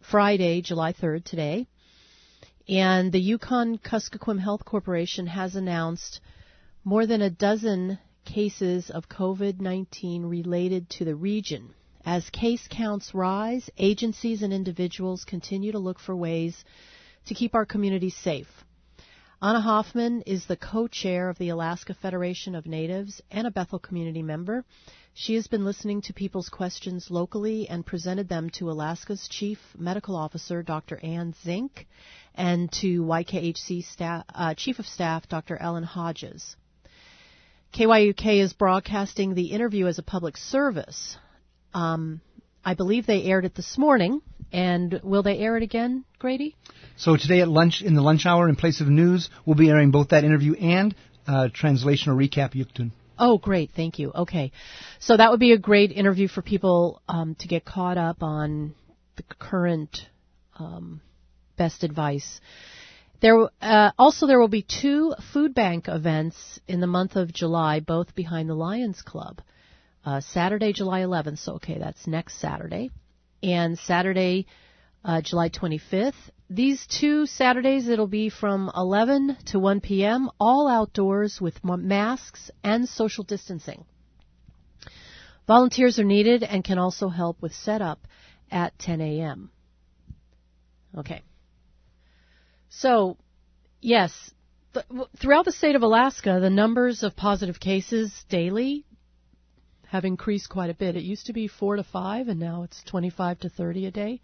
Friday, July third, today. And the Yukon-Kuskokwim Health Corporation has announced more than a dozen cases of COVID nineteen related to the region. As case counts rise, agencies and individuals continue to look for ways to keep our communities safe. Anna Hoffman is the co-chair of the Alaska Federation of Natives and a Bethel community member. She has been listening to people's questions locally and presented them to Alaska's Chief Medical Officer, Doctor Ann Zink, and to Y K H C staff, uh, Chief of Staff, Doctor Ellen Hodges. K Y U K is broadcasting the interview as a public service. Um, I believe they aired it this morning, and will they air it again, Grady? So today at lunch, in the lunch hour, in place of news, we'll be airing both that interview and uh, translation or recap Yuktun. Oh, great. Thank you. Okay. So that would be a great interview for people um, to get caught up on the current um, best advice. There, uh, also, there will be two food bank events in the month of July, both behind the Lions Club. Uh, Saturday, July eleventh, so okay, that's next Saturday, and Saturday, uh, July twenty-fifth. These two Saturdays, it'll be from eleven to one p.m., all outdoors with masks and social distancing. Volunteers are needed and can also help with setup at ten a.m. Okay. So, yes, th- throughout the state of Alaska, the numbers of positive cases daily have increased quite a bit. It used to be four to five, and now it's twenty-five to thirty a day.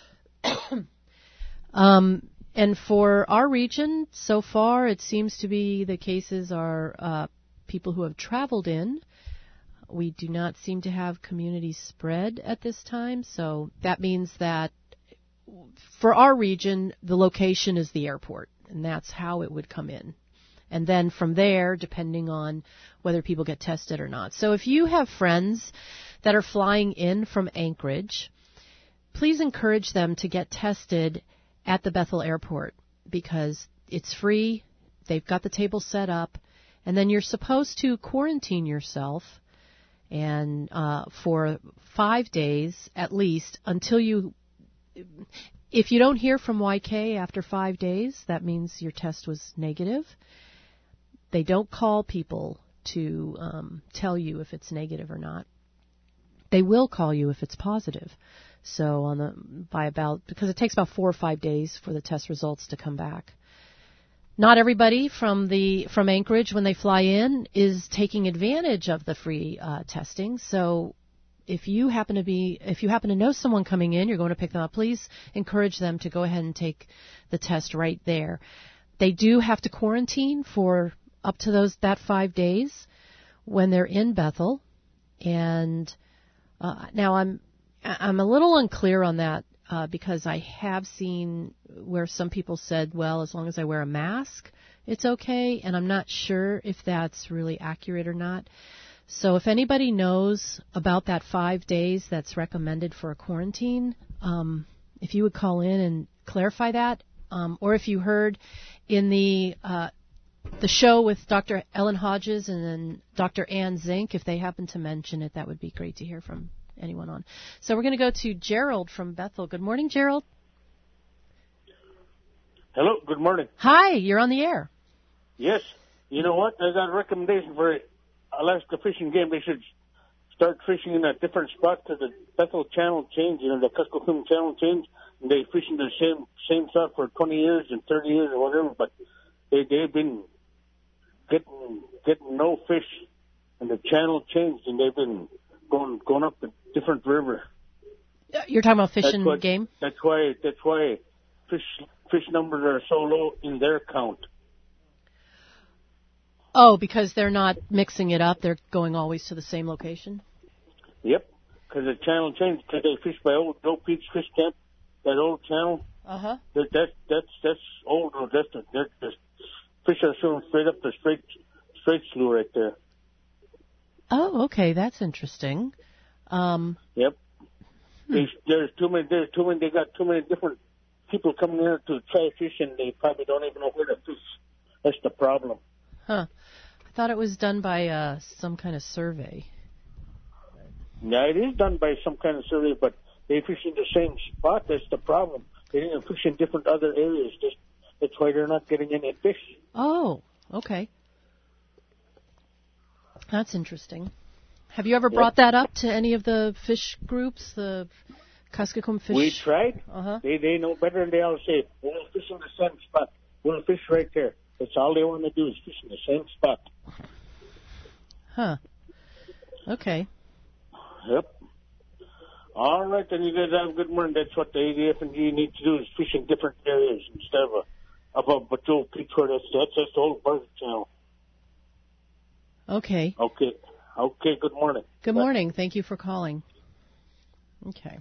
um, and for our region, so far, it seems to be the cases are uh, people who have traveled in. We do not seem to have community spread at this time, so that means that for our region, the location is the airport, and that's how it would come in. And then from there, depending on whether people get tested or not. So if you have friends that are flying in from Anchorage, please encourage them to get tested at the Bethel Airport because it's free. They've got the table set up. And then you're supposed to quarantine yourself and uh, for five days at least until you... If you don't hear from Y K after five days, that means your test was negative. They don't call people to um, tell you if it's negative or not. They will call you if it's positive. So on the by about because it takes about four or five days for the test results to come back. Not everybody from the from Anchorage when they fly in is taking advantage of the free uh, testing. So if you happen to be if you happen to know someone coming in, you're going to pick them up. Please encourage them to go ahead and take the test right there. They do have to quarantine for up to those that five days when they're in Bethel, and uh, now I'm I'm a little unclear on that uh, because I have seen where some people said, well, as long as I wear a mask, it's okay, and I'm not sure if that's really accurate or not. So if anybody knows about that five days that's recommended for a quarantine, um, if you would call in and clarify that, um, or if you heard in the uh, the show with Doctor Ellen Hodges and then Doctor Ann Zink, if they happen to mention it, that would be great to hear from anyone on. So we're going to go to Gerald from Bethel. Good morning, Gerald. Hello, good morning. Hi, you're on the air. Yes. You know what? I got a recommendation for Alaska fishing game. They should start fishing in a different spot to the Bethel channel change, you know, the Kuskokwim channel change. And they fish in the same same spot for twenty years and thirty years or whatever, but they, they've been getting getting no fish, and the channel changed, and they've been going going up a different river. You're talking about fishing what, game? That's why that's why fish fish numbers are so low in their count. Oh, because they're not mixing it up; they're going always to the same location. Yep, because the channel changed. Because they fish by old Joe Pete's Fish Camp, that old channel. Uh huh. That that that's that's old. That's the, that's the fish are swimming straight up the straight straight slough right there. Oh, okay, that's interesting. Um, yep. Hmm. There's, there's too many. There's too many. They got too many different people coming here to try fish, and they probably don't even know where to fish. That's the problem. Huh. I thought it was done by uh, some kind of survey. Yeah, it is done by some kind of survey, but they fish in the same spot. That's the problem. They didn't fish in different other areas. Just, that's why they're not getting any fish. Oh, okay. That's interesting. Have you ever brought Yep. that up to any of the fish groups, the Kuskokwim fish? We tried. Uh-huh. They they know better, and they all say, we'll fish in the same spot. We'll fish right there. That's all they want to do is fish in the same spot. Huh. Okay. Yep. All right, then you guys have a good morning. That's what the A D F and G need to do is fish in different areas instead of a, of a patrol picture. That's, that's, that's the whole Barker Channel. Okay. Okay. Okay, good morning. Good Bye. morning. Thank you for calling. Okay.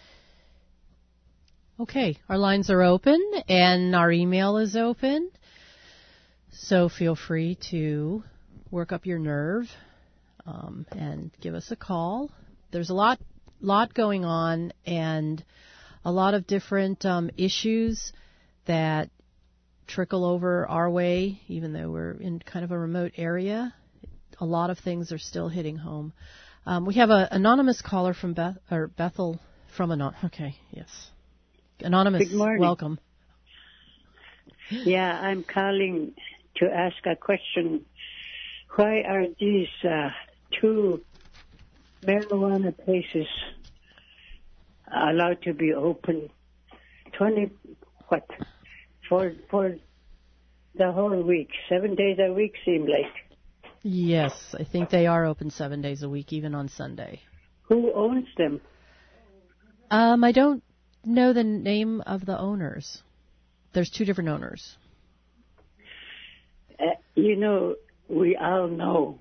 Okay, our lines are open and our email is open. So feel free to work up your nerve um, and give us a call. There's a lot lot going on and a lot of different um, issues that trickle over our way, even though we're in kind of a remote area. A lot of things are still hitting home. Um, we have an anonymous caller from Beth, or Bethel from Anon. Okay, yes. Anonymous, Good morning. welcome. Yeah, I'm calling to ask a question. Why are these uh, two marijuana places allowed to be open twenty, what, for, for the whole week? Seven days a week seem like. Yes, I think they are open seven days a week, even on Sunday. Who owns them? Um, I don't know the name of the owners. There's two different owners. Uh, you know, we all know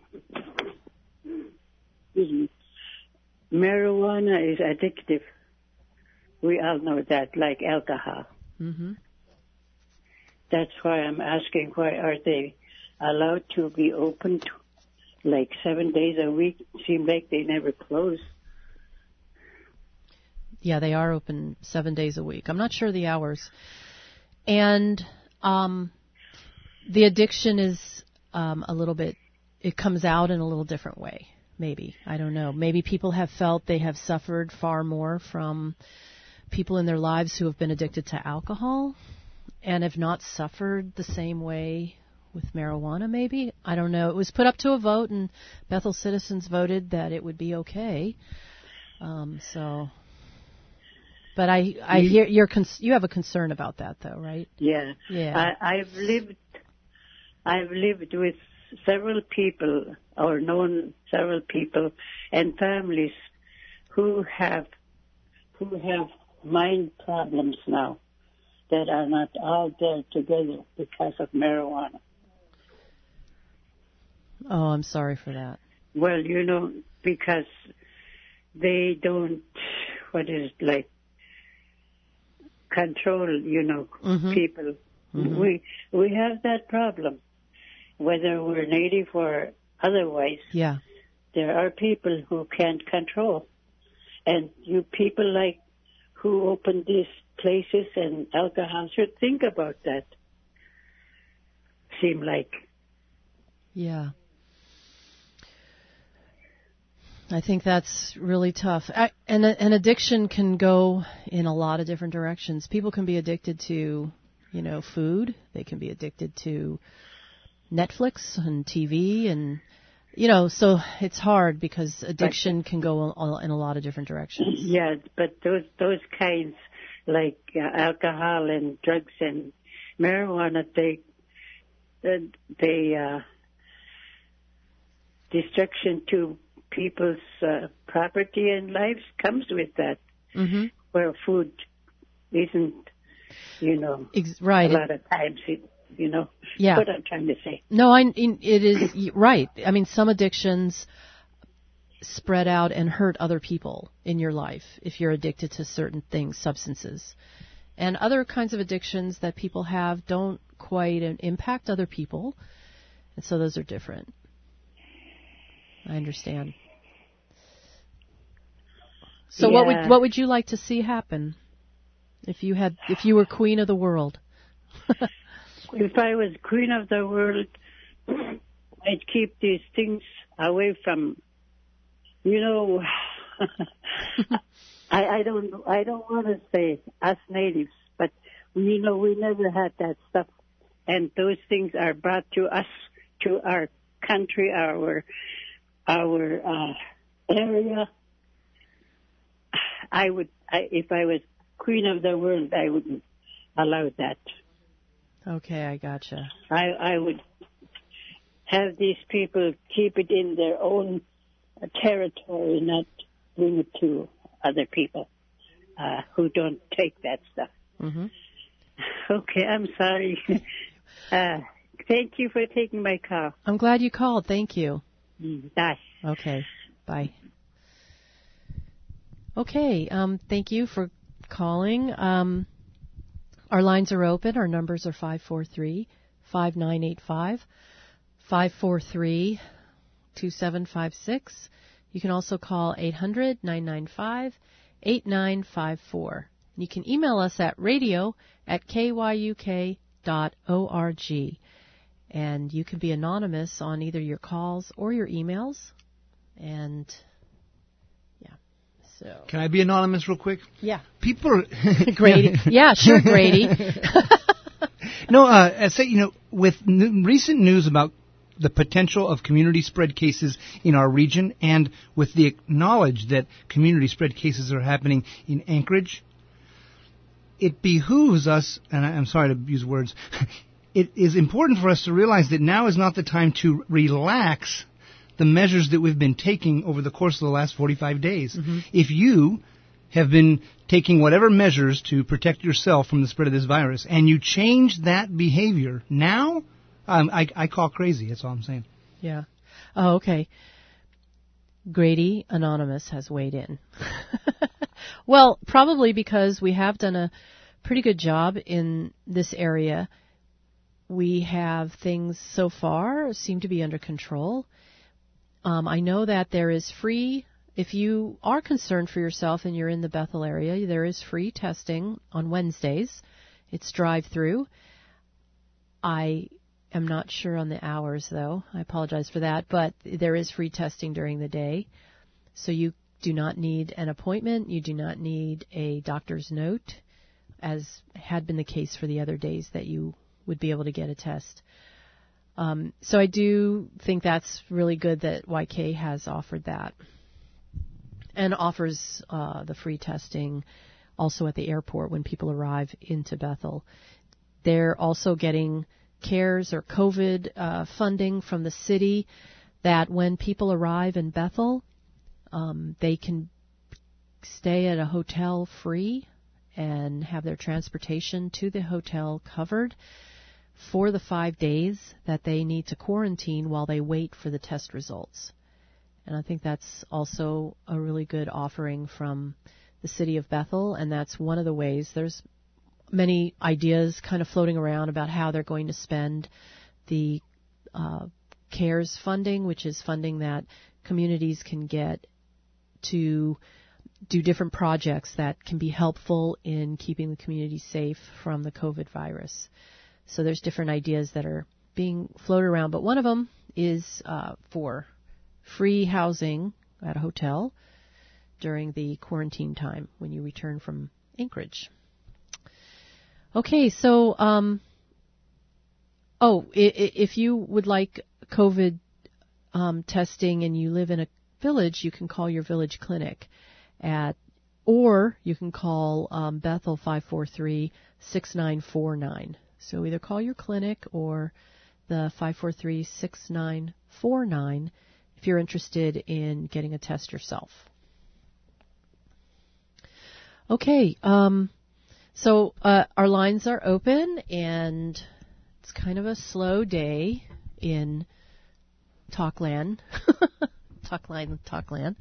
marijuana is addictive. We all know that, like alcohol. Mm-hmm. That's why I'm asking, why are they allowed to be open to, like seven days a week? Seem like they never close. Yeah, they are open seven days a week. I'm not sure the hours. And um, the addiction is um, a little bit, it comes out in a little different way, maybe. I don't know. Maybe people have felt they have suffered far more from people in their lives who have been addicted to alcohol and have not suffered the same way with marijuana, maybe. I don't know. It was put up to a vote, and Bethel citizens voted that it would be okay. Um, so, but I, I hear you're cons- you have a concern about that, though, right? Yeah. Yeah. I, I've lived, I've lived with several people, or known several people and families who have, who have mind problems now that are not all there together because of marijuana. Oh, I'm sorry for that. Well, you know, because they don't, what is it, like, control, you know, mm-hmm. people. Mm-hmm. We we have that problem, whether we're native or otherwise. Yeah. There are people who can't control. And you people like who open these places and alcohol should think about that. Seem like. Yeah. I think that's really tough. I, and an addiction can go in a lot of different directions. People can be addicted to, you know, food. They can be addicted to Netflix and T V, and you know, so it's hard because addiction can go in a lot of different directions. Yeah, but those those kinds like uh, alcohol and drugs and marijuana, they they uh, destruction to people's uh, property and lives comes with that. Mm-hmm. Where food isn't, you know, Ex- right. a lot of times, it, you know, yeah. what I'm trying to say. No, I, it is right. I mean, some addictions spread out and hurt other people in your life if you're addicted to certain things, substances. And other kinds of addictions that people have don't quite impact other people. And so those are different. I understand. So yeah. what would what would you like to see happen if you had if you were queen of the world? If I was queen of the world, I'd keep these things away from, you know, I, I don't I don't want to say us natives, but you know we never had that stuff, and those things are brought to us, to our country, our our uh, area. I would, I, if I was queen of the world, I wouldn't allow that. Okay, I gotcha. I I would have these people keep it in their own territory, not bring it to other people uh, who don't take that stuff. Mm-hmm. Okay, I'm sorry. uh, thank you for taking my call. I'm glad you called. Thank you. Mm, bye. Okay, bye. Okay, um, thank you for calling. Um, our lines are open. Our numbers are five four three, five nine eight five, five four three, two seven five six. You can also call eight hundred, nine nine five, eight nine five four. You can email us at radio at k y u k dot org. And you can be anonymous on either your calls or your emails. And, yeah, so. Can I be anonymous real quick? Yeah. People are... Grady. Yeah, sure, Grady. No, uh, say, you know, with n- recent news about the potential of community spread cases in our region, and with the knowledge that community spread cases are happening in Anchorage, it behooves us, and I'm sorry to use words, it is important for us to realize that now is not the time to relax the measures that we've been taking over the course of the last forty-five days. Mm-hmm. If you have been taking whatever measures to protect yourself from the spread of this virus, and you change that behavior now, um, I, I call crazy. That's all I'm saying. Yeah. Oh, okay. Grady Anonymous has weighed in. Well, probably because we have done a pretty good job in this area. We have things so far seem to be under control. Um, I know that there is free, if you are concerned for yourself and you're in the Bethel area, there is free testing on Wednesdays. It's drive-through. I am not sure on the hours, though. I apologize for that. But there is free testing during the day. So you do not need an appointment. You do not need a doctor's note, as had been the case for the other days that you would be able to get a test. Um, so I do think that's really good that Y K has offered that and offers uh, the free testing also at the airport when people arrive into Bethel. They're also getting CARES or COVID uh, funding from the city that when people arrive in Bethel, um, they can stay at a hotel free and have their transportation to the hotel covered for the five days that they need to quarantine while they wait for the test results. And I think that's also a really good offering from the city of Bethel, and that's one of the ways. There's many ideas kind of floating around about how they're going to spend the uh, CARES funding, which is funding that communities can get to do different projects that can be helpful in keeping the community safe from the COVID virus. So there's different ideas that are being floated around, but one of them is uh, for free housing at a hotel during the quarantine time when you return from Anchorage. Okay, so, um, oh, I- if you would like COVID um, testing and you live in a village, you can call your village clinic at, or you can call um, Bethel five four three, six nine four nine. So either call your clinic or the five four three, six nine four nine if you're interested in getting a test yourself. Okay, um, so uh, our lines are open, and it's kind of a slow day in Talkland. Talkline, Talkland.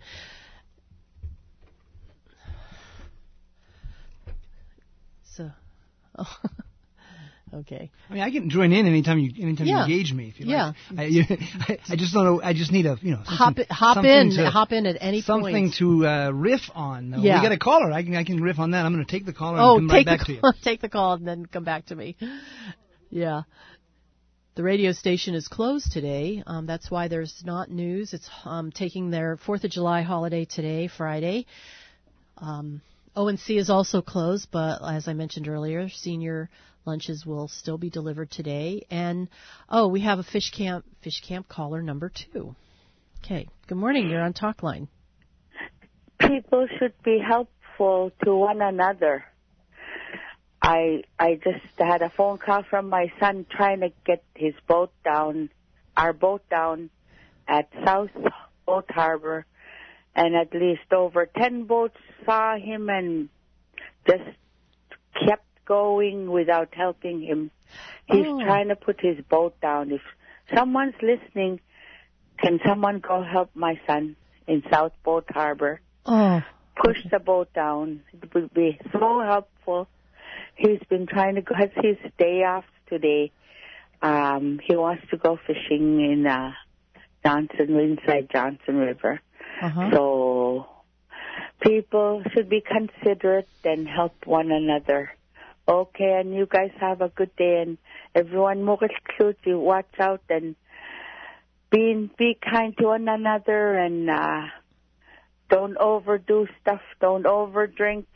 So, oh, okay. I mean, I can join in anytime you anytime Yeah. you engage me if you Yeah. like. I, you, I, I just don't know. I just need a you know Hop something- hop something in, to- hop in at any something point. to uh, riff on. though. Yeah. We got a caller. I can I can riff on that. I'm going to take the caller Oh, and come take right back the to you. call, take the call and then come back to me. Yeah. The radio station is closed today. Um, that's why there's not news. It's um, taking their fourth of July holiday today, Friday. Um, O N C is also closed, but as I mentioned earlier, senior lunches will still be delivered today. And, oh, we have a fish camp, fish camp caller number two. Okay. Good morning. You're on Talk Line. People should be helpful to one another. I I just had a phone call from my son trying to get his boat down, our boat down at South Boat Harbor, and at least over ten boats saw him and just kept going without helping him. He's oh. trying to put his boat down. If someone's listening, can someone go help my son in South Boat Harbor? Oh. Push the boat down. It would be so helpful. He's been trying to go, has his day off today. Um, he wants to go fishing in uh, Johnson, inside Johnson River. Uh-huh. So people should be considerate and help one another. Okay, and you guys have a good day, and everyone, you watch out and be be kind to one another, and uh, don't overdo stuff. Don't overdrink.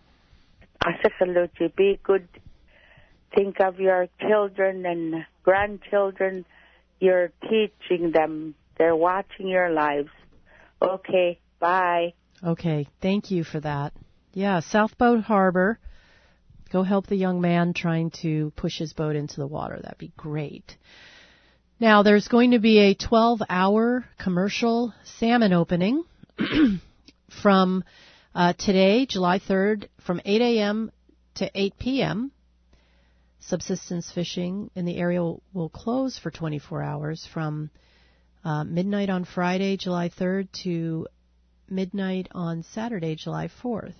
Be good. Think of your children and grandchildren. You're teaching them. They're watching your lives. Okay, bye. Okay, thank you for that. Yeah, South Boat Harbor. Go help the young man trying to push his boat into the water. That'd be great. Now, there's going to be a twelve-hour commercial salmon opening from uh, today, July third, from eight a.m. to eight p.m. Subsistence fishing in the area will, will close for twenty-four hours from uh, midnight on Friday, July third, to midnight on Saturday, July fourth.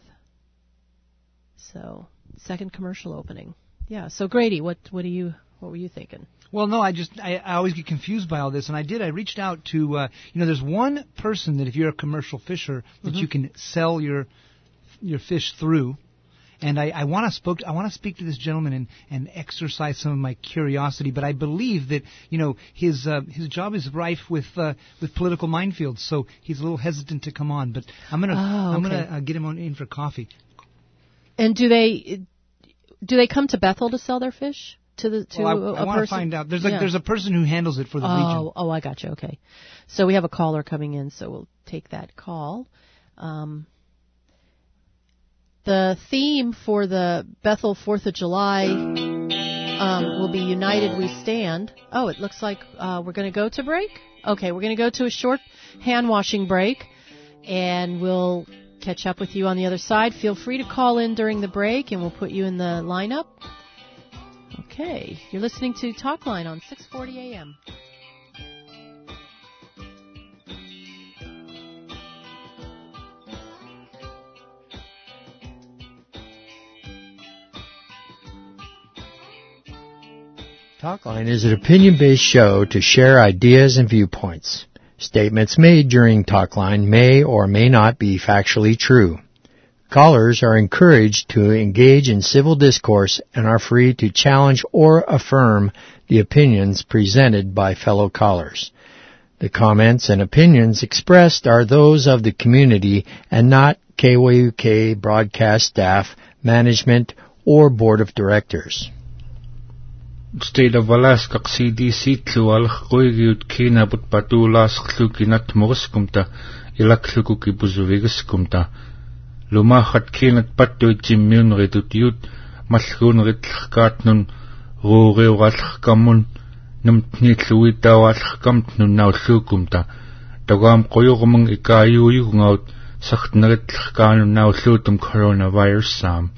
So, second commercial opening. Yeah. So, Grady, what what do you what were you thinking? Well, no, I just I, I always get confused by all this, and I did. I reached out to uh, you know, there's one person that if you're a commercial fisher that Mm-hmm. you can sell your your fish through. And I, I want to spoke. I want to speak to this gentleman and, and exercise some of my curiosity. But I believe that you know his uh, his job is rife with uh, with political minefields, so he's a little hesitant to come on. But I'm gonna Oh, I'm okay. gonna uh, get him on in for coffee. And do they do they come to Bethel to sell their fish to the to Well, I, a I want to person? find out. There's a Yeah. there's a person who handles it for the oh, region. Oh, I got you. Okay. So we have a caller coming in, so we'll take that call. Um, the theme for the Bethel fourth of July um, will be United We Stand. Oh, it looks like uh, we're going to go to break? Okay, we're going to go to a short hand-washing break, and we'll catch up with you on the other side. Feel free to call in during the break, and we'll put you in the lineup. Okay, you're listening to Talk Line on six forty a.m. Talkline is an opinion-based show to share ideas and viewpoints. Statements made during Talkline may or may not be factually true. Callers are encouraged to engage in civil discourse and are free to challenge or affirm the opinions presented by fellow callers. The comments and opinions expressed are those of the community and not K W U K broadcast staff, management, or board of directors. State of Alaska C D C tlualх qoigiut kinabut patulas khlukinat moriskumta ilaklukuki buzuvigiskumta lumachat kinat patuit jimmiun ritutiut malgun ritlhkaatnun ruuriugalhkamun numtnitluitawalhkamtnun naullukumta tagaam qoyugumang ikayuyugungaut sachtnaritlhkaanun naulluutum coronavirus saam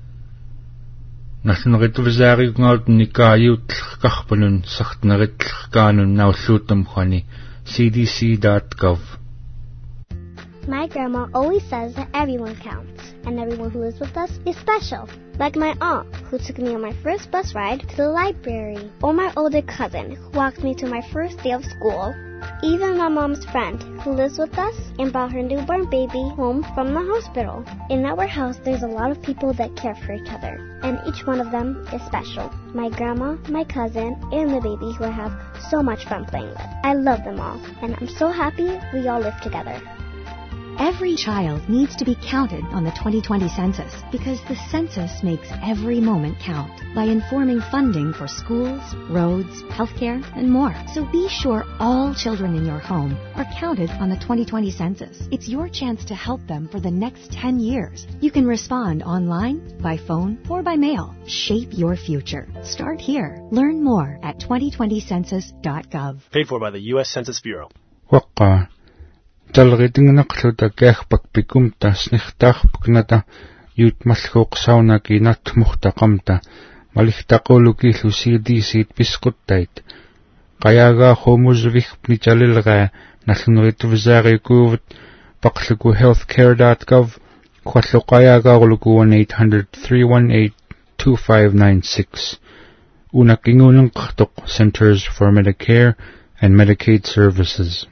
Nationalituvizarigungaut nikayut kahpanun sachtnaritkaanun naulluutum khani c d c dot gov. My grandma always says that everyone counts, and everyone who lives with us is special. Like my aunt, who took me on my first bus ride to the library, or my older cousin, who walked me to my first day of school. Even my mom's friend, who lives with us and brought her newborn baby home from the hospital. In our house, there's a lot of people that care for each other, and each one of them is special. My grandma, my cousin, and the baby who I have so much fun playing with. I love them all, and I'm so happy we all live together. Every child needs to be counted on the twenty twenty census because the census makes every moment count by informing funding for schools, roads, healthcare, and more. So be sure all children in your home are counted on the twenty twenty census. It's your chance to help them for the next ten years. You can respond online, by phone, or by mail. Shape your future. Start here. Learn more at twenty twenty census dot gov. Paid for by the U S Census Bureau. Waqqa. Talgiting naqluta kehpak pikumta snichtaq puknata yut malhuq sauna kinat muhtaqamta malihtaquluki lusidisit bisqutait qayaga homuzvik pnichalilga nalnrituvzari kuvat paqluku healthcare dot gov kwatlu qayaga uluku one eight hundred three one eight two five nine six unakingunang qtuq Centers for Medicare and Medicaid Services.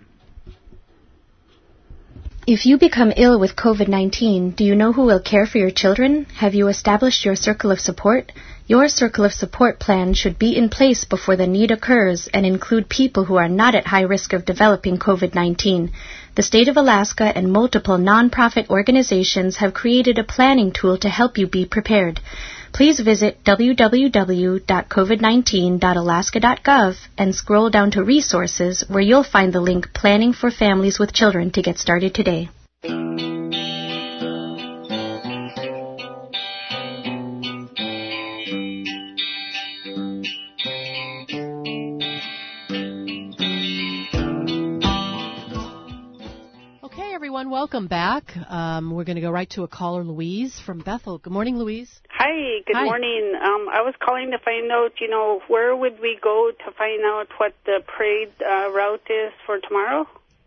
If you become ill with COVID nineteen, do you know who will care for your children? Have you established your circle of support? Your circle of support plan should be in place before the need occurs and include people who are not at high risk of developing COVID nineteen. The state of Alaska and multiple nonprofit organizations have created a planning tool to help you be prepared. Please visit w w w dot covid nineteen dot alaska dot gov and scroll down to Resources, where you'll find the link Planning for Families with Children to get started today. Welcome back. Um, we're going to go right to a caller, Louise from Bethel. Good morning, Louise. Hi, good Hi. morning. Um, I was calling to find out, you know, where would we go to find out what the parade uh, route is for tomorrow?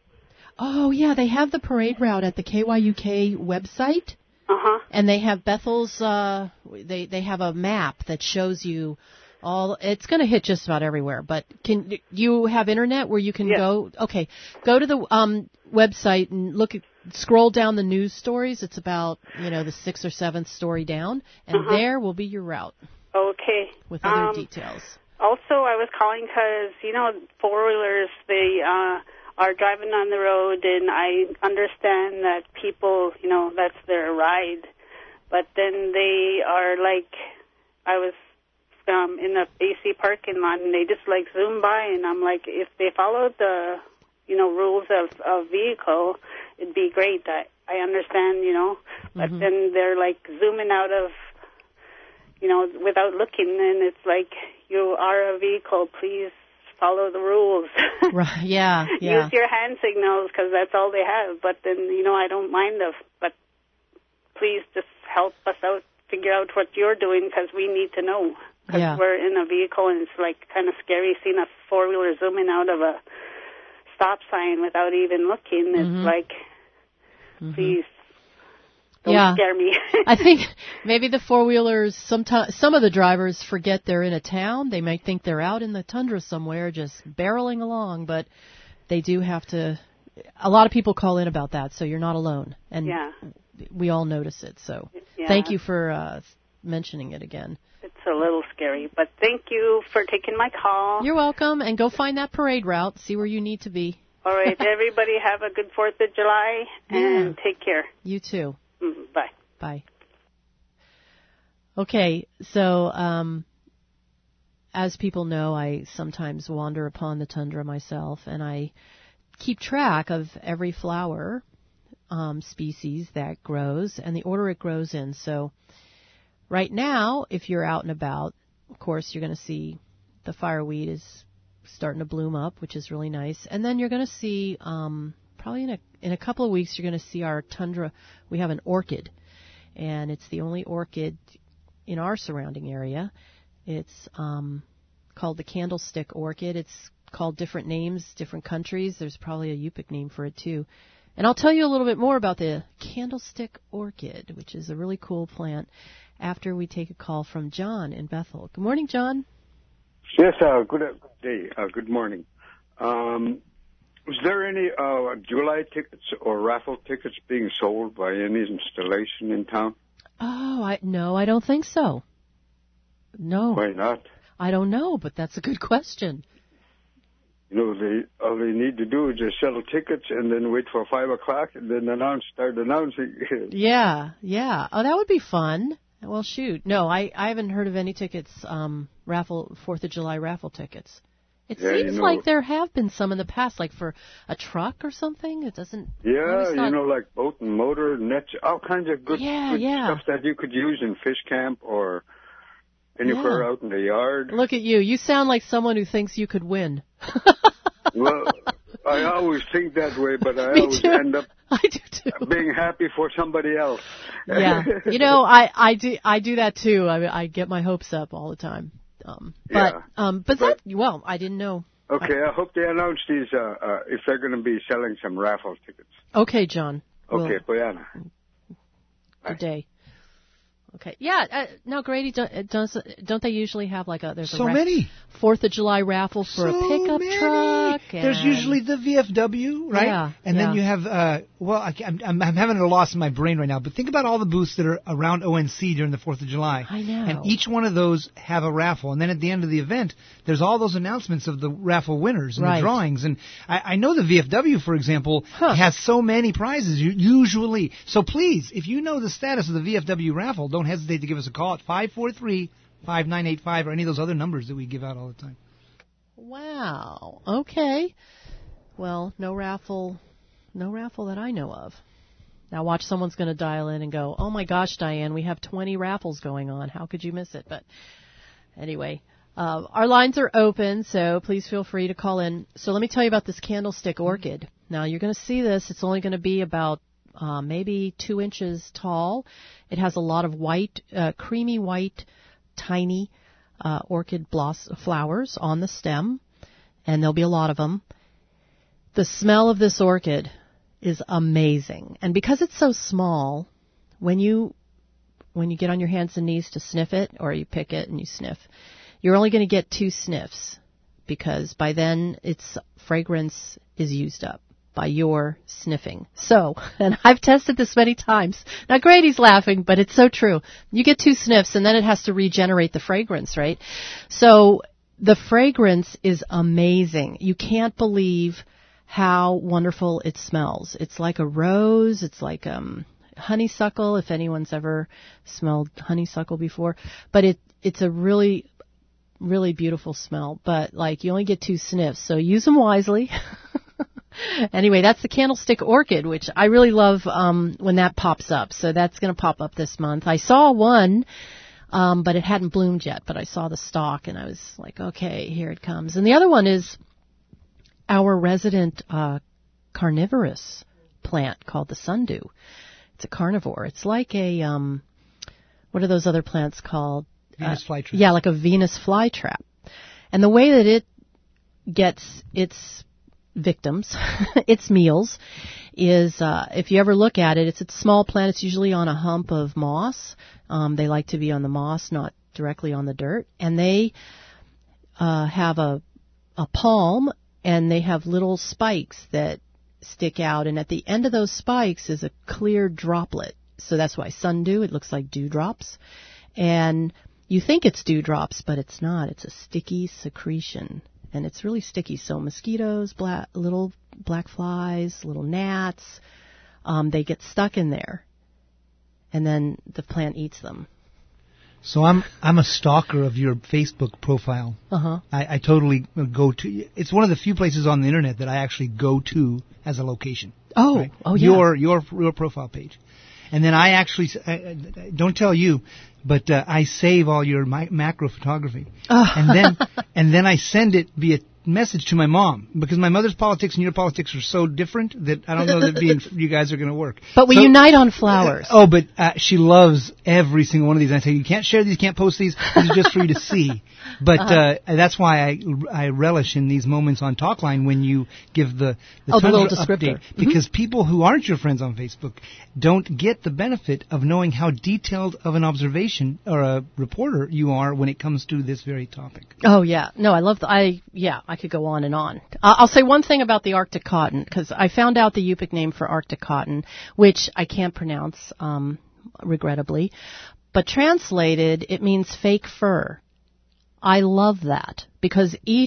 Oh, yeah, they have the parade route at the K Y U K website. Uh-huh. And they have Bethel's, uh, they, they have a map that shows you all. It's going to hit just about everywhere, but can you have internet where you can yes. go? Okay, go to the um, website and look at, scroll down the news stories. It's about, you know, the sixth or seventh story down, and uh-huh. there will be your route. Okay. With other um, details. Also, I was calling because, you know, four-wheelers, they uh, are driving on the road, and I understand that people, you know, that's their ride. But then they are like, I was um, in the A C parking lot, and they just, like, zoom by, and I'm like, if they followed the, you know, rules of, of vehicle, it'd be great. I, I understand, you know, but mm-hmm. then they're, like, zooming out of, you know, without looking, and it's like, you are a vehicle, please follow the rules. Right, yeah, yeah. Use your hand signals, because that's all they have, but then, you know, I don't mind them, but please just help us out, figure out what you're doing, because we need to know, because yeah. we're in a vehicle, and it's, like, kind of scary seeing a four-wheeler zooming out of a stop sign without even looking. It's mm-hmm. like, mm-hmm. please don't yeah. scare me. I think maybe the four-wheelers, sometimes, some of the drivers forget they're in a town. They might think they're out in the tundra somewhere just barreling along, but they do have to, a lot of people call in about that, so you're not alone. And yeah. we all notice it, so yeah. thank you for uh, mentioning it again. It's a little scary, but thank you for taking my call. You're welcome, and go find that parade route, see where you need to be. All right, everybody have a good fourth of July, and yeah. take care. You too. Mm-hmm. Bye. Bye. Okay, so um, as people know, I sometimes wander upon the tundra myself, and I keep track of every flower um, species that grows and the order it grows in. So right now, if you're out and about, of course, you're going to see the fireweed is starting to bloom up, which is really nice. And then you're going to see, um, probably in a in a couple of weeks, you're going to see our tundra. We have an orchid, and it's the only orchid in our surrounding area. It's um, called the candlestick orchid. It's called different names, different countries. There's probably a Yupik name for it, too. And I'll tell you a little bit more about the candlestick orchid, which is a really cool plant, after we take a call from John in Bethel. Good morning, John. Yes, uh, good day. Uh, good morning. Um, was there any uh, July tickets or raffle tickets being sold by any installation in town? Oh, I no, I don't think so. No. Why not? I don't know, but that's a good question. you know, they all they need to do is just sell tickets and then wait for five o'clock and then announce, start announcing. Yeah, yeah. Oh, that would be fun. Well, shoot. No, I, I haven't heard of any tickets, um, raffle, Fourth of July raffle tickets. It Yeah, seems you know- like there have been some in the past, like for a truck or something. It doesn't. I Yeah, always you thought- know, like boat and motor, nets, all kinds of good, Yeah, good yeah. stuff that you could use in fish camp or anywhere Yeah. out in the yard. Look at you. You sound like someone who thinks you could win. Well, I always think that way, but I Me always too. end up I do too. being happy for somebody else. Yeah. You know, I, I do I do that too. I I get my hopes up all the time. Um, but Yeah. um, but, that well, I didn't know. Okay, I hope they announce these, uh, uh, if they're going to be selling some raffle tickets. Okay, John. Okay, Well, Boyana. good day. Okay. Yeah. Uh, no, Grady, don't, uh, don't don't they usually have like a there's So a ra- many. Fourth of July raffle for So a pickup many. truck? There's and- usually the V F W, right? Yeah, And then yeah. you have, uh, well, I, I'm, I'm I'm having a loss in my brain right now, but think about all the booths that are around O N C during the fourth of July. I know. And each one of those have a raffle. And then at the end of the event, there's all those announcements of the raffle winners and Right. the drawings. And I, I know the V F W, for example, has so many prizes, u- usually. So please, if you know the status of the V F W raffle, don't hesitate to give us a call at five four three, five nine eight five or any of those other numbers that we give out all the time. Wow. Okay. Well, no raffle, no raffle that I know of. Now watch, someone's going to dial in and go, "Oh my gosh, Diane, we have twenty raffles going on. How could you miss it?" But anyway, uh, our lines are open, so please feel free to call in. So let me tell you about this candlestick orchid. Now you're going to see this. It's only going to be about uh, maybe two inches tall. It has a lot of white, uh, creamy white, tiny uh, orchid bloss flowers on the stem, and there'll be a lot of them. The smell of this orchid is amazing, and because it's so small, when you when you get on your hands and knees to sniff it, or you pick it and you sniff, you're only going to get two sniffs, because by then its fragrance is used up by your sniffing. So, and I've tested this many times. Now Grady's laughing, but it's so true. You get two sniffs and then it has to regenerate the fragrance, right? So the fragrance is amazing. You can't believe how wonderful it smells. It's like a rose. It's like um honeysuckle, if anyone's ever smelled honeysuckle before. But it it's a really, really beautiful smell. But like you only get two sniffs, so use them wisely. Anyway, that's the candlestick orchid, which I really love um, when that pops up. So that's going to pop up this month. I saw one, um, but it hadn't bloomed yet. But I saw the stalk, and I was like, okay, here it comes. And the other one is our resident uh, carnivorous plant called the sundew. It's a carnivore. It's like a, um, what are those other plants called? Venus Uh, flytrap. Yeah, like a Venus flytrap. And the way that it gets its victims, its meals, is uh, if you ever look at it, it's a small plant. It's usually on a hump of moss. Um, they like to be on the moss, not directly on the dirt. And they uh, have a a palm, and they have little spikes that stick out. And at the end of those spikes is a clear droplet. So that's why sundew. It looks like dewdrops. And you think it's dewdrops, but it's not. It's a sticky secretion. And it's really sticky. So mosquitoes, black, little black flies, little gnats, um, they get stuck in there. And then the plant eats them. So I'm I'm a stalker of your Facebook profile. Uh-huh. I, I totally go to. It's one of the few places on the internet that I actually go to as a location. Oh, right? oh yeah. Your your your profile page, and then I actually I, I, don't tell you, but uh, I save all your mi- macro photography, Oh. and then and then I send it via message to my mom, because my mother's politics and your politics are so different that I don't know that being you guys are going to work. But we So- unite on flowers. Oh, but uh, she loves every single one of these. I say, you can't share these, you can't post these. These are just for you to see. But Uh-huh. uh, that's why I, I relish in these moments on Talkline when you give the, the, Oh, the little Tundra descriptor. update. Because people who aren't your friends on Facebook don't get the benefit of knowing how detailed of an observation or a reporter you are when it comes to this very topic. Oh yeah, no, I love the. I yeah, I could go on and on. Uh, I'll say one thing about the Arctic cotton, because I found out the Yupik name for Arctic cotton, which I can't pronounce, um, regrettably, but translated it means fake fur. I love that because each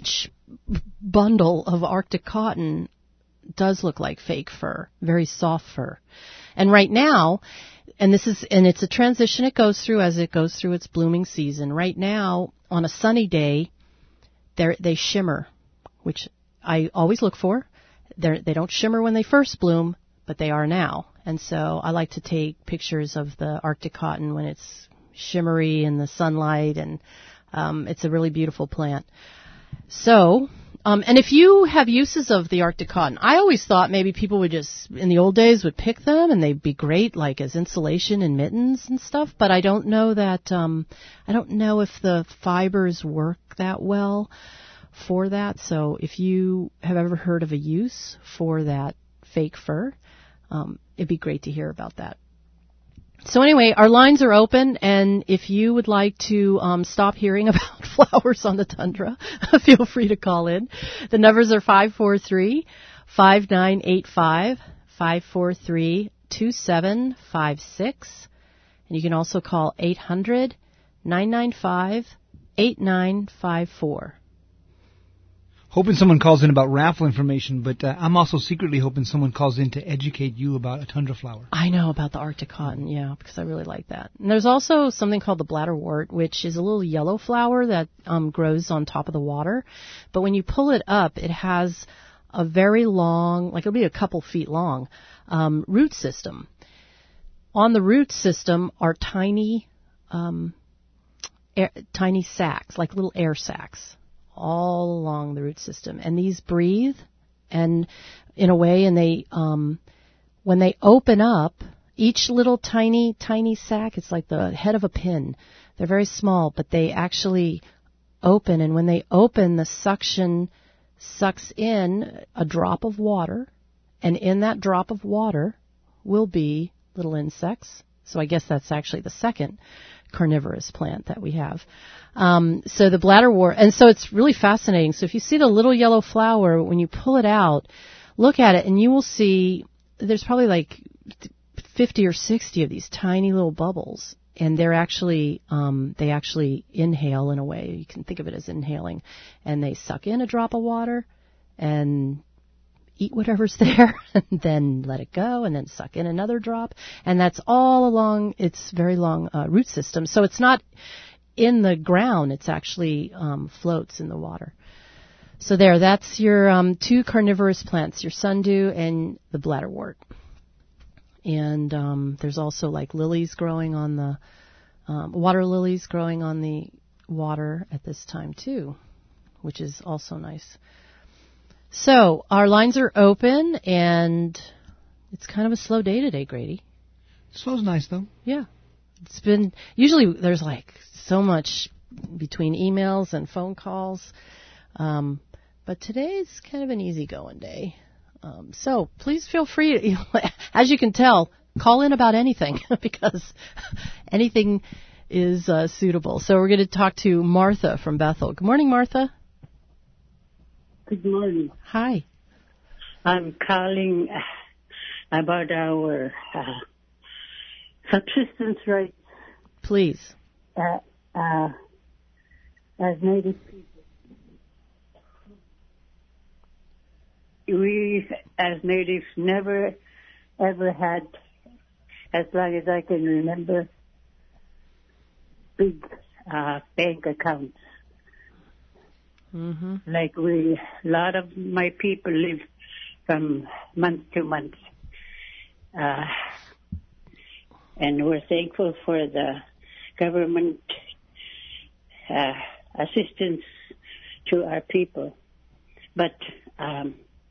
bundle of Arctic cotton does look like fake fur, very soft fur. And right now, and this is, and it's a transition it goes through as it goes through its blooming season. Right now, on a sunny day, they they shimmer, which I always look for. They're, they don't shimmer when they first bloom, but they are now. And so I like to take pictures of the Arctic cotton when it's shimmery in the sunlight, and um, it's a really beautiful plant. So, um, and if you have uses of the Arctic cotton, I always thought maybe people would just, in the old days, would pick them and they'd be great, like as insulation and mittens and stuff. But I don't know that, um, I don't know if the fibers work that well for that. So if you have ever heard of a use for that fake fur, um, it'd be great to hear about that. So anyway, our lines are open, and if you would like to um, stop hearing about flowers on the tundra, feel free to call in. The numbers are five four three, five nine eight five, five four three, two seven five six, and you can also call eight hundred, nine nine five, eight nine five four. Hoping someone calls in about raffle information, but uh, I'm also secretly hoping someone calls in to educate you about a tundra flower. I know about the Arctic cotton, yeah, because I really like that. And there's also something called the bladderwort, which is a little yellow flower that um, grows on top of the water. But when you pull it up, it has a very long, like it'll be a couple feet long, um, root system. On the root system are tiny, um, air, tiny sacs, like little air sacs, all along the root system. And these breathe and in a way, and they, um, when they open up, each little tiny, tiny sac, it's like the head of a pin. They're very small, but they actually open. And when they open, the suction sucks in a drop of water. And in that drop of water will be little insects. So I guess that's actually the second carnivorous plant that we have. Um, so the bladderwort, and so it's really fascinating. So if you see the little yellow flower, when you pull it out, look at it and you will see there's probably like fifty or sixty of these tiny little bubbles, and they're actually, um, they actually inhale in a way. You can think of it as inhaling, and they suck in a drop of water and eat whatever's there, and then let it go, and then suck in another drop. And that's all along its very long uh, root system. So it's not in the ground. It's actually um, floats in the water. So there, that's your um, two carnivorous plants, your sundew and the bladderwort. And um, there's also like lilies growing on the, um, water lilies growing on the water at this time too, which is also nice. So, our lines are open, and it's kind of a slow day today, Grady. Slow's nice, though. Yeah. It's been, usually there's like so much between emails and phone calls, um, but today's kind of an easygoing day. Um, so, please feel free, to, you know, as you can tell, call in about anything, because anything is uh, suitable. So, we're going to talk to Martha from Bethel. Good morning, Martha. Good morning. Hi. I'm calling about our uh, subsistence rights. Please. Uh, uh, as Native people. We, as Natives, never, ever had, as long as I can remember, big uh, bank accounts. Mm-hmm. Like we, a lot of my people live from month to month. Uh, and we're thankful for the government uh, assistance to our people. But um,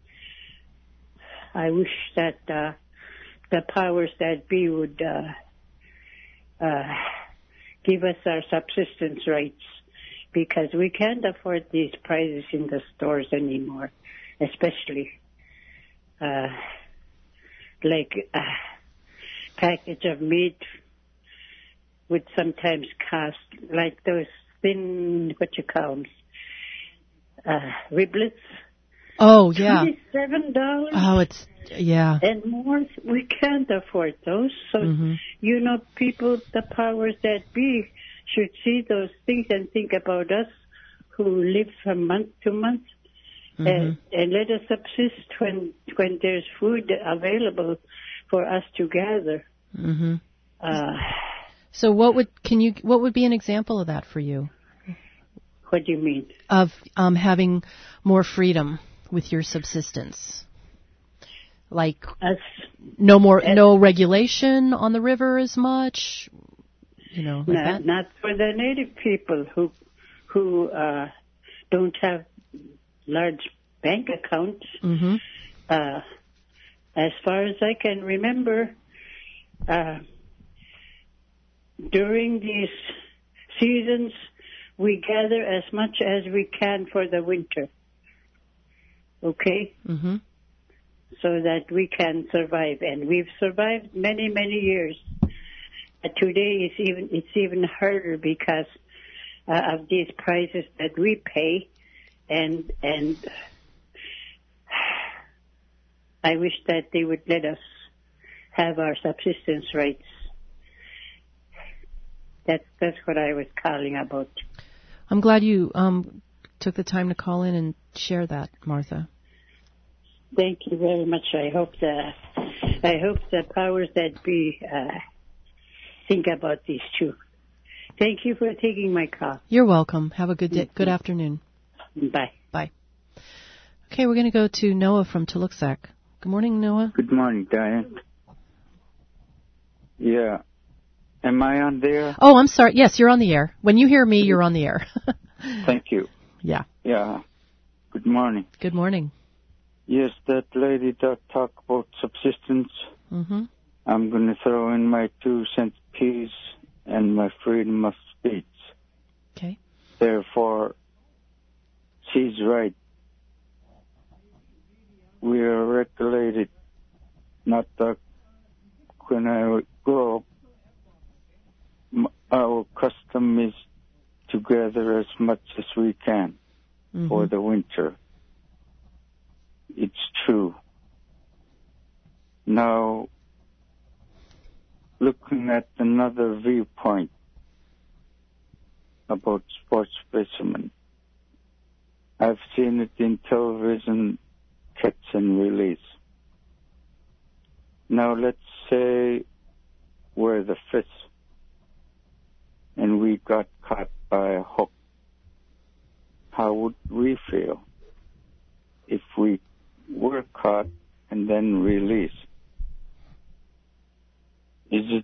I wish that uh, the powers that be would uh, uh, give us our subsistence rights, because we can't afford these prices in the stores anymore, especially uh, like a package of meat would sometimes cost, like those thin, what you call them, uh, riblets. Oh, yeah. twenty-seven dollars. Oh, it's, yeah. And more, we can't afford those. So, mm-hmm. you know, people, the powers that be, should see those things and think about us who live from month to month. Mm-hmm. And, and let us subsist when when there's food available for us to gather. Mm-hmm. Uh, so what would can you what would be an example of that for you? What do you mean? Of um, having more freedom with your subsistence, like as, no more as, no regulation on the river as much. You know, like not, that? not for the native people who who uh, don't have large bank accounts. Mm-hmm. Uh, as far as I can remember, uh, during these seasons, we gather as much as we can for the winter. Okay? Mm-hmm. So that we can survive. And we've survived many, many years. Uh, today it's even, it's even harder because uh, of these prices that we pay. And, and I wish that they would let us have our subsistence rights. That's, that's what I was calling about. I'm glad you um, took the time to call in and share that, Martha. Thank you very much. I hope the I hope the powers that be uh, think about these too. Thank you for taking my call. You're welcome. Have a good day. Good afternoon. Bye. Bye. Okay, we're going to go to Noah from Tuluksak. Good morning, Noah. Good morning, Diane. Yeah. Am I on there? Oh, I'm sorry. Yes, you're on the air. When you hear me, you're on the air. Thank you. Yeah. Yeah. Good morning. Good morning. Yes, that lady that talked about subsistence. Mm-hmm. I'm going to throw in my two cent piece and my freedom of speech. Okay. Therefore, she's right. We are regulated, not that when I grow up, our custom is to gather as much as we can mm-hmm. for the winter. It's true. Now, looking at another viewpoint about sports fishermen, I've seen it in television, catch and release. Now, let's say we're the fish and we got caught by a hook. How would we feel if we were caught and then released? Is it,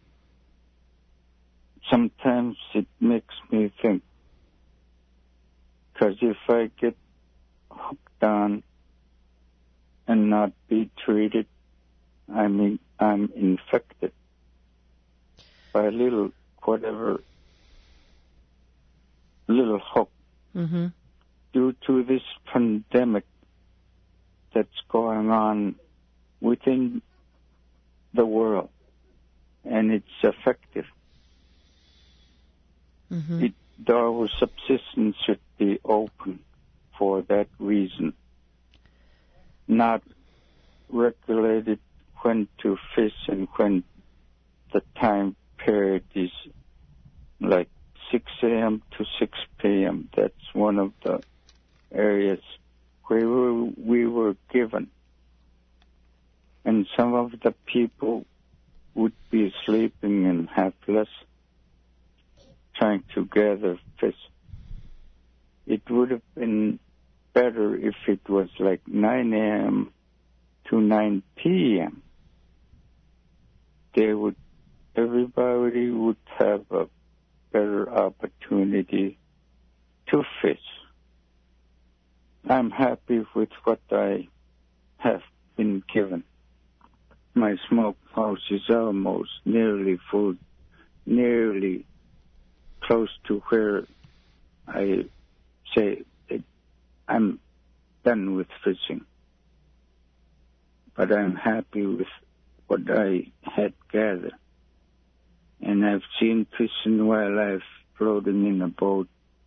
sometimes it makes me think, because if I get hooked on and not be treated, I mean, I'm infected by a little, whatever, little hook mm-hmm. due to this pandemic that's going on within the world, and it's effective. Mm-hmm. It, our subsistence should be open for that reason, not regulated when to fish and when the time period is like six a.m. to six p.m. That's one of the areas where we were given. And some of the people would be sleeping and helpless, trying to gather fish. It would have been better if it was like nine a.m. to nine p.m. They would, everybody would have a better opportunity to fish. I'm happy with what I have been given. My smokehouse is almost nearly full, nearly close to where I say it, I'm done with fishing. But I'm happy with what I had gathered. And I've seen fish and wildlife floating in a boat.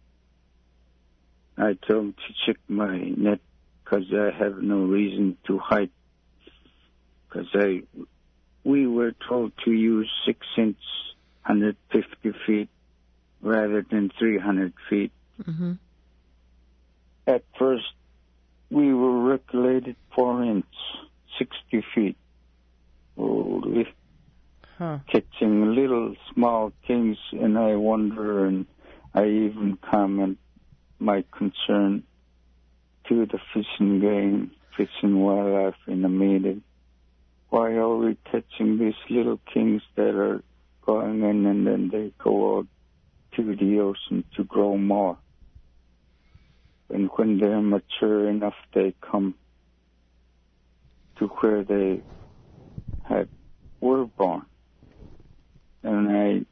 I told them to check my net because I have no reason to hide. Because I, we were told to use six inch, one hundred fifty feet rather than three hundred feet. Mm-hmm. At first, we were regulated four inch, sixty feet. Holy. Huh. Catching little small things, and I wonder, and I even comment my concern to the fishing game, fishing wildlife in the meeting. Why are we catching these little things that are going in and then they go out to the ocean to grow more? And when they're mature enough, they come to where they had were born. And I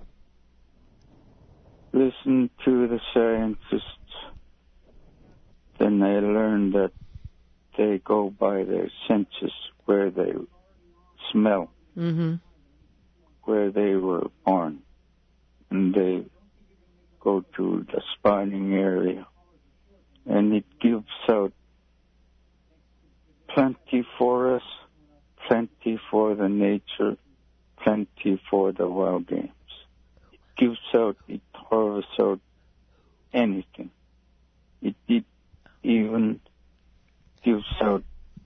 listened to the scientists, then I learned that they go by their senses, where they smell, mm-hmm. where they were born, and they go to the spawning area, and it gives out plenty for us, plenty for the nature, plenty for the wild games. It gives out, it harvests out anything. It, it even gives out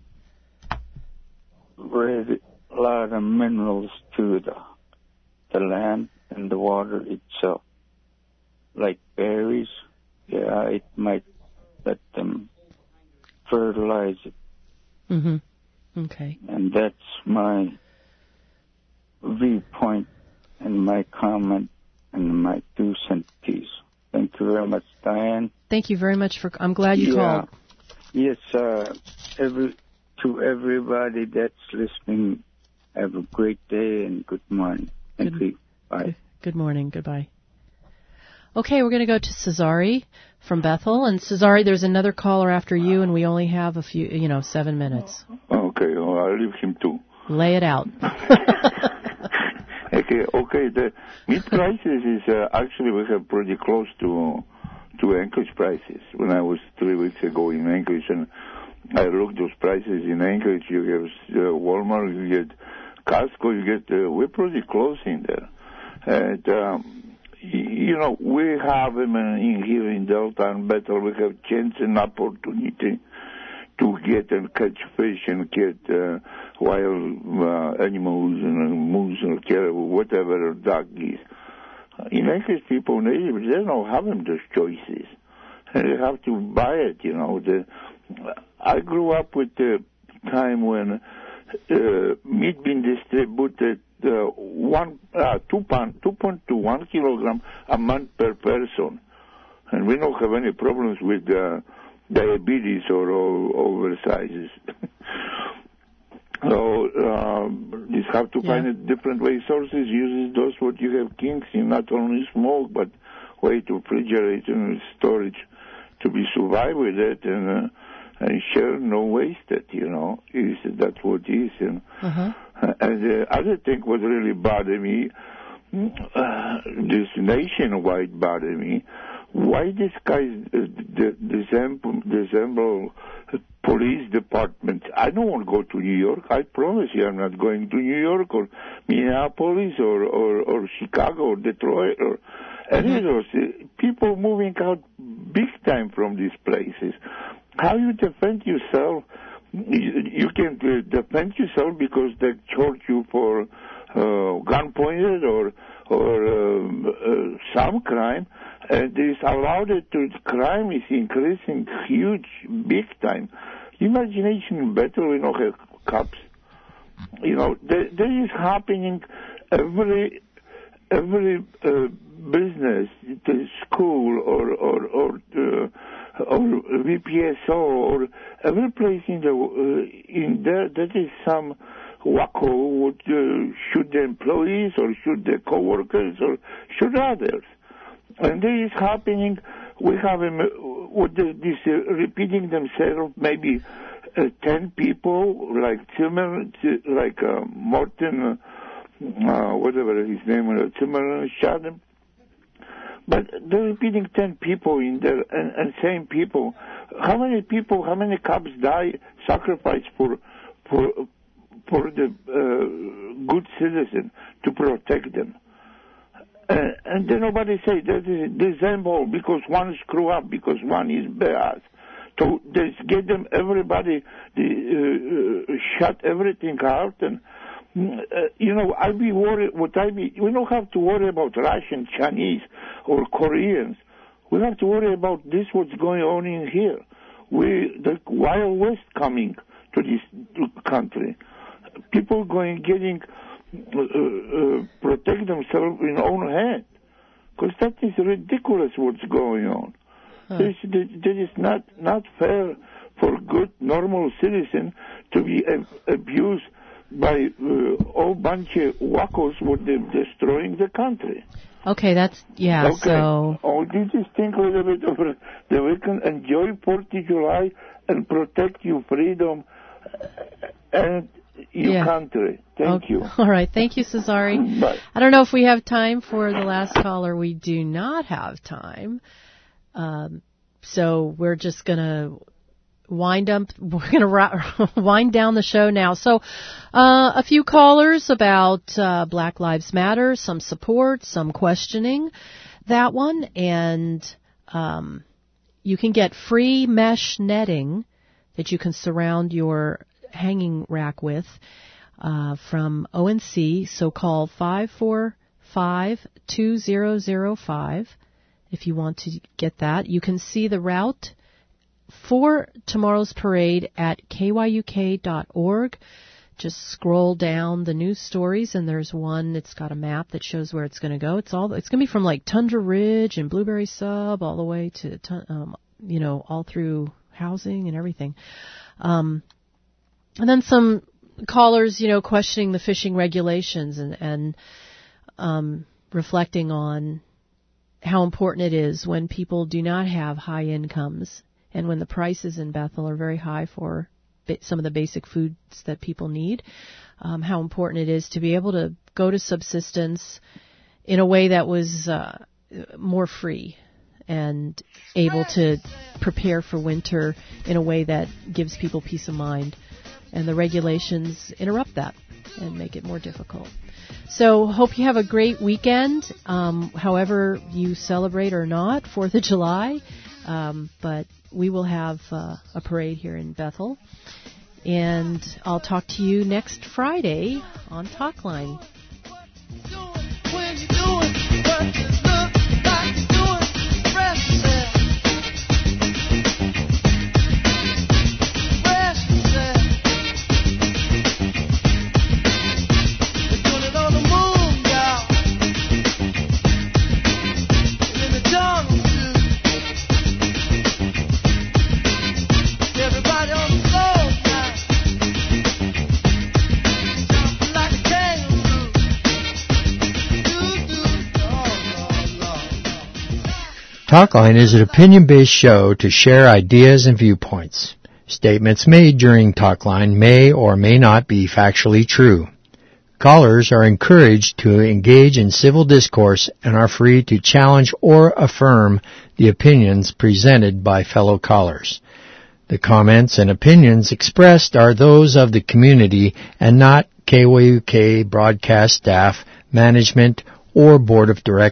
really a lot of minerals to the, the land and the water itself. Like berries, yeah, it might let them fertilize it. Mm-hmm. Okay. And that's my viewpoint and my comment and my two cent piece. Thank you very much, Diane. Thank you very much for. I'm glad you yeah. called. Yes, uh, every to everybody that's listening, have a great day and good morning. Thank Good, you. Bye. Good morning. Goodbye. Okay, we're going to go to Cesare from Bethel. And Cesare, there's another caller after you, and we only have a few, you know, seven minutes. Okay, well, I'll leave him too. Lay it out. okay, okay. The meat prices is uh, actually we have pretty close to to Anchorage prices. When I was three weeks ago in Anchorage, and I looked those prices in Anchorage, you get uh, Walmart, you get Costco, you get uh, we're pretty close in there, and. Um, You know, we have them in here in Delta and Bethel. We have chance and opportunity to get and catch fish and get uh, wild uh, animals and uh, moose or caribou, whatever, or doggies. In Anchorage, people, they, they don't have them those choices. And they have to buy it, you know. The, I grew up with the time when uh, meat being distributed Uh, one, uh, two pound, two point two, one kilogram a month per person, and we don't have any problems with uh, diabetes or, or oversizes. so uh, you have to yeah. find a different way sources. Uses those what you have kinks in, not only smoke but way to refrigerate and storage to be survive with it and. Uh, And share, no waste it, you know. Is that's what it is. And, uh-huh. and the other thing what really bothered me, uh, this nationwide bothered me, why this guy's uh, the December police department. I don't want to go to New York. I promise you I'm not going to New York or Minneapolis or, or, or Chicago or Detroit or any of those. People moving out big time from these places. How you defend yourself? You, you can uh, defend yourself because they charge you for uh, gun pointed or or um, uh, some crime, and it's allowed it to crime is increasing huge, big time. Imagination better we don't have cops. You know, there, there is happening every every uh, business, the school or or or. Uh, or V P S O or every place in the uh, in there that is some wacko would uh, shoot the employees or shoot the co-workers or shoot others, and this is happening. We have um, with the, this uh, repeating themselves. Maybe uh, ten people like Zimmer, like uh, Morton, uh, whatever his name was, Zimmer shot him. But they're repeating ten people in there, and, and same people. How many people, how many cops die, sacrifice for for for the uh, good citizen to protect them? Uh, and then nobody say that is December because one screw up, because one is bad. to just get them, everybody, the, uh, shut everything out. And, uh, you know, I be worried, what I be, we don't have to worry about Russian, Chinese, or Koreans. We have to worry about this, what's going on in here. We, the Wild West coming to this country. People going, getting, uh, uh, protect themselves in own hand. Because that is ridiculous what's going on. Huh. This, this, this is not, not fair for good, normal citizen to be ab- abused by uh, all bunch of wackos who are destroying the country. Okay, that's, yeah, okay. so... Oh, you just think a little bit of it, that we can enjoy fourth of July and protect your freedom and your yeah. country. Thank okay. you. All right, thank you, Cesare. Bye. I don't know if we have time for the last caller. We do not have time. Um, so we're just going to wind up, we're going to ra- wind down the show now. So, uh, a few callers about, uh, Black Lives Matter, some support, some questioning, that one. And, um, you can get free mesh netting that you can surround your hanging rack with, uh, from O N C. So call five four five, two zero zero five if you want to get that. You can see the route for tomorrow's parade at K Y U K dot org. Just scroll down the news stories, and there's one that's got a map that shows where it's going to go. It's all it's going to be from like Tundra Ridge and Blueberry Sub all the way to, um, you know, all through housing and everything. Um, and then some callers, you know, questioning the fishing regulations and, and um, reflecting on how important it is when people do not have high incomes and when the prices in Bethel are very high for some of the basic foods that people need, um, how important it is to be able to go to subsistence in a way that was uh, more free and able to prepare for winter in a way that gives people peace of mind. And the regulations interrupt that and make it more difficult. So hope you have a great weekend, um, however you celebrate or not, fourth of July. Um, but we will have uh, a parade here in Bethel. And I'll talk to you next Friday on Talkline. Talkline is an opinion-based show to share ideas and viewpoints. Statements made during Talkline may or may not be factually true. Callers are encouraged to engage in civil discourse and are free to challenge or affirm the opinions presented by fellow callers. The comments and opinions expressed are those of the community and not K Y U K broadcast staff, management, or board of directors.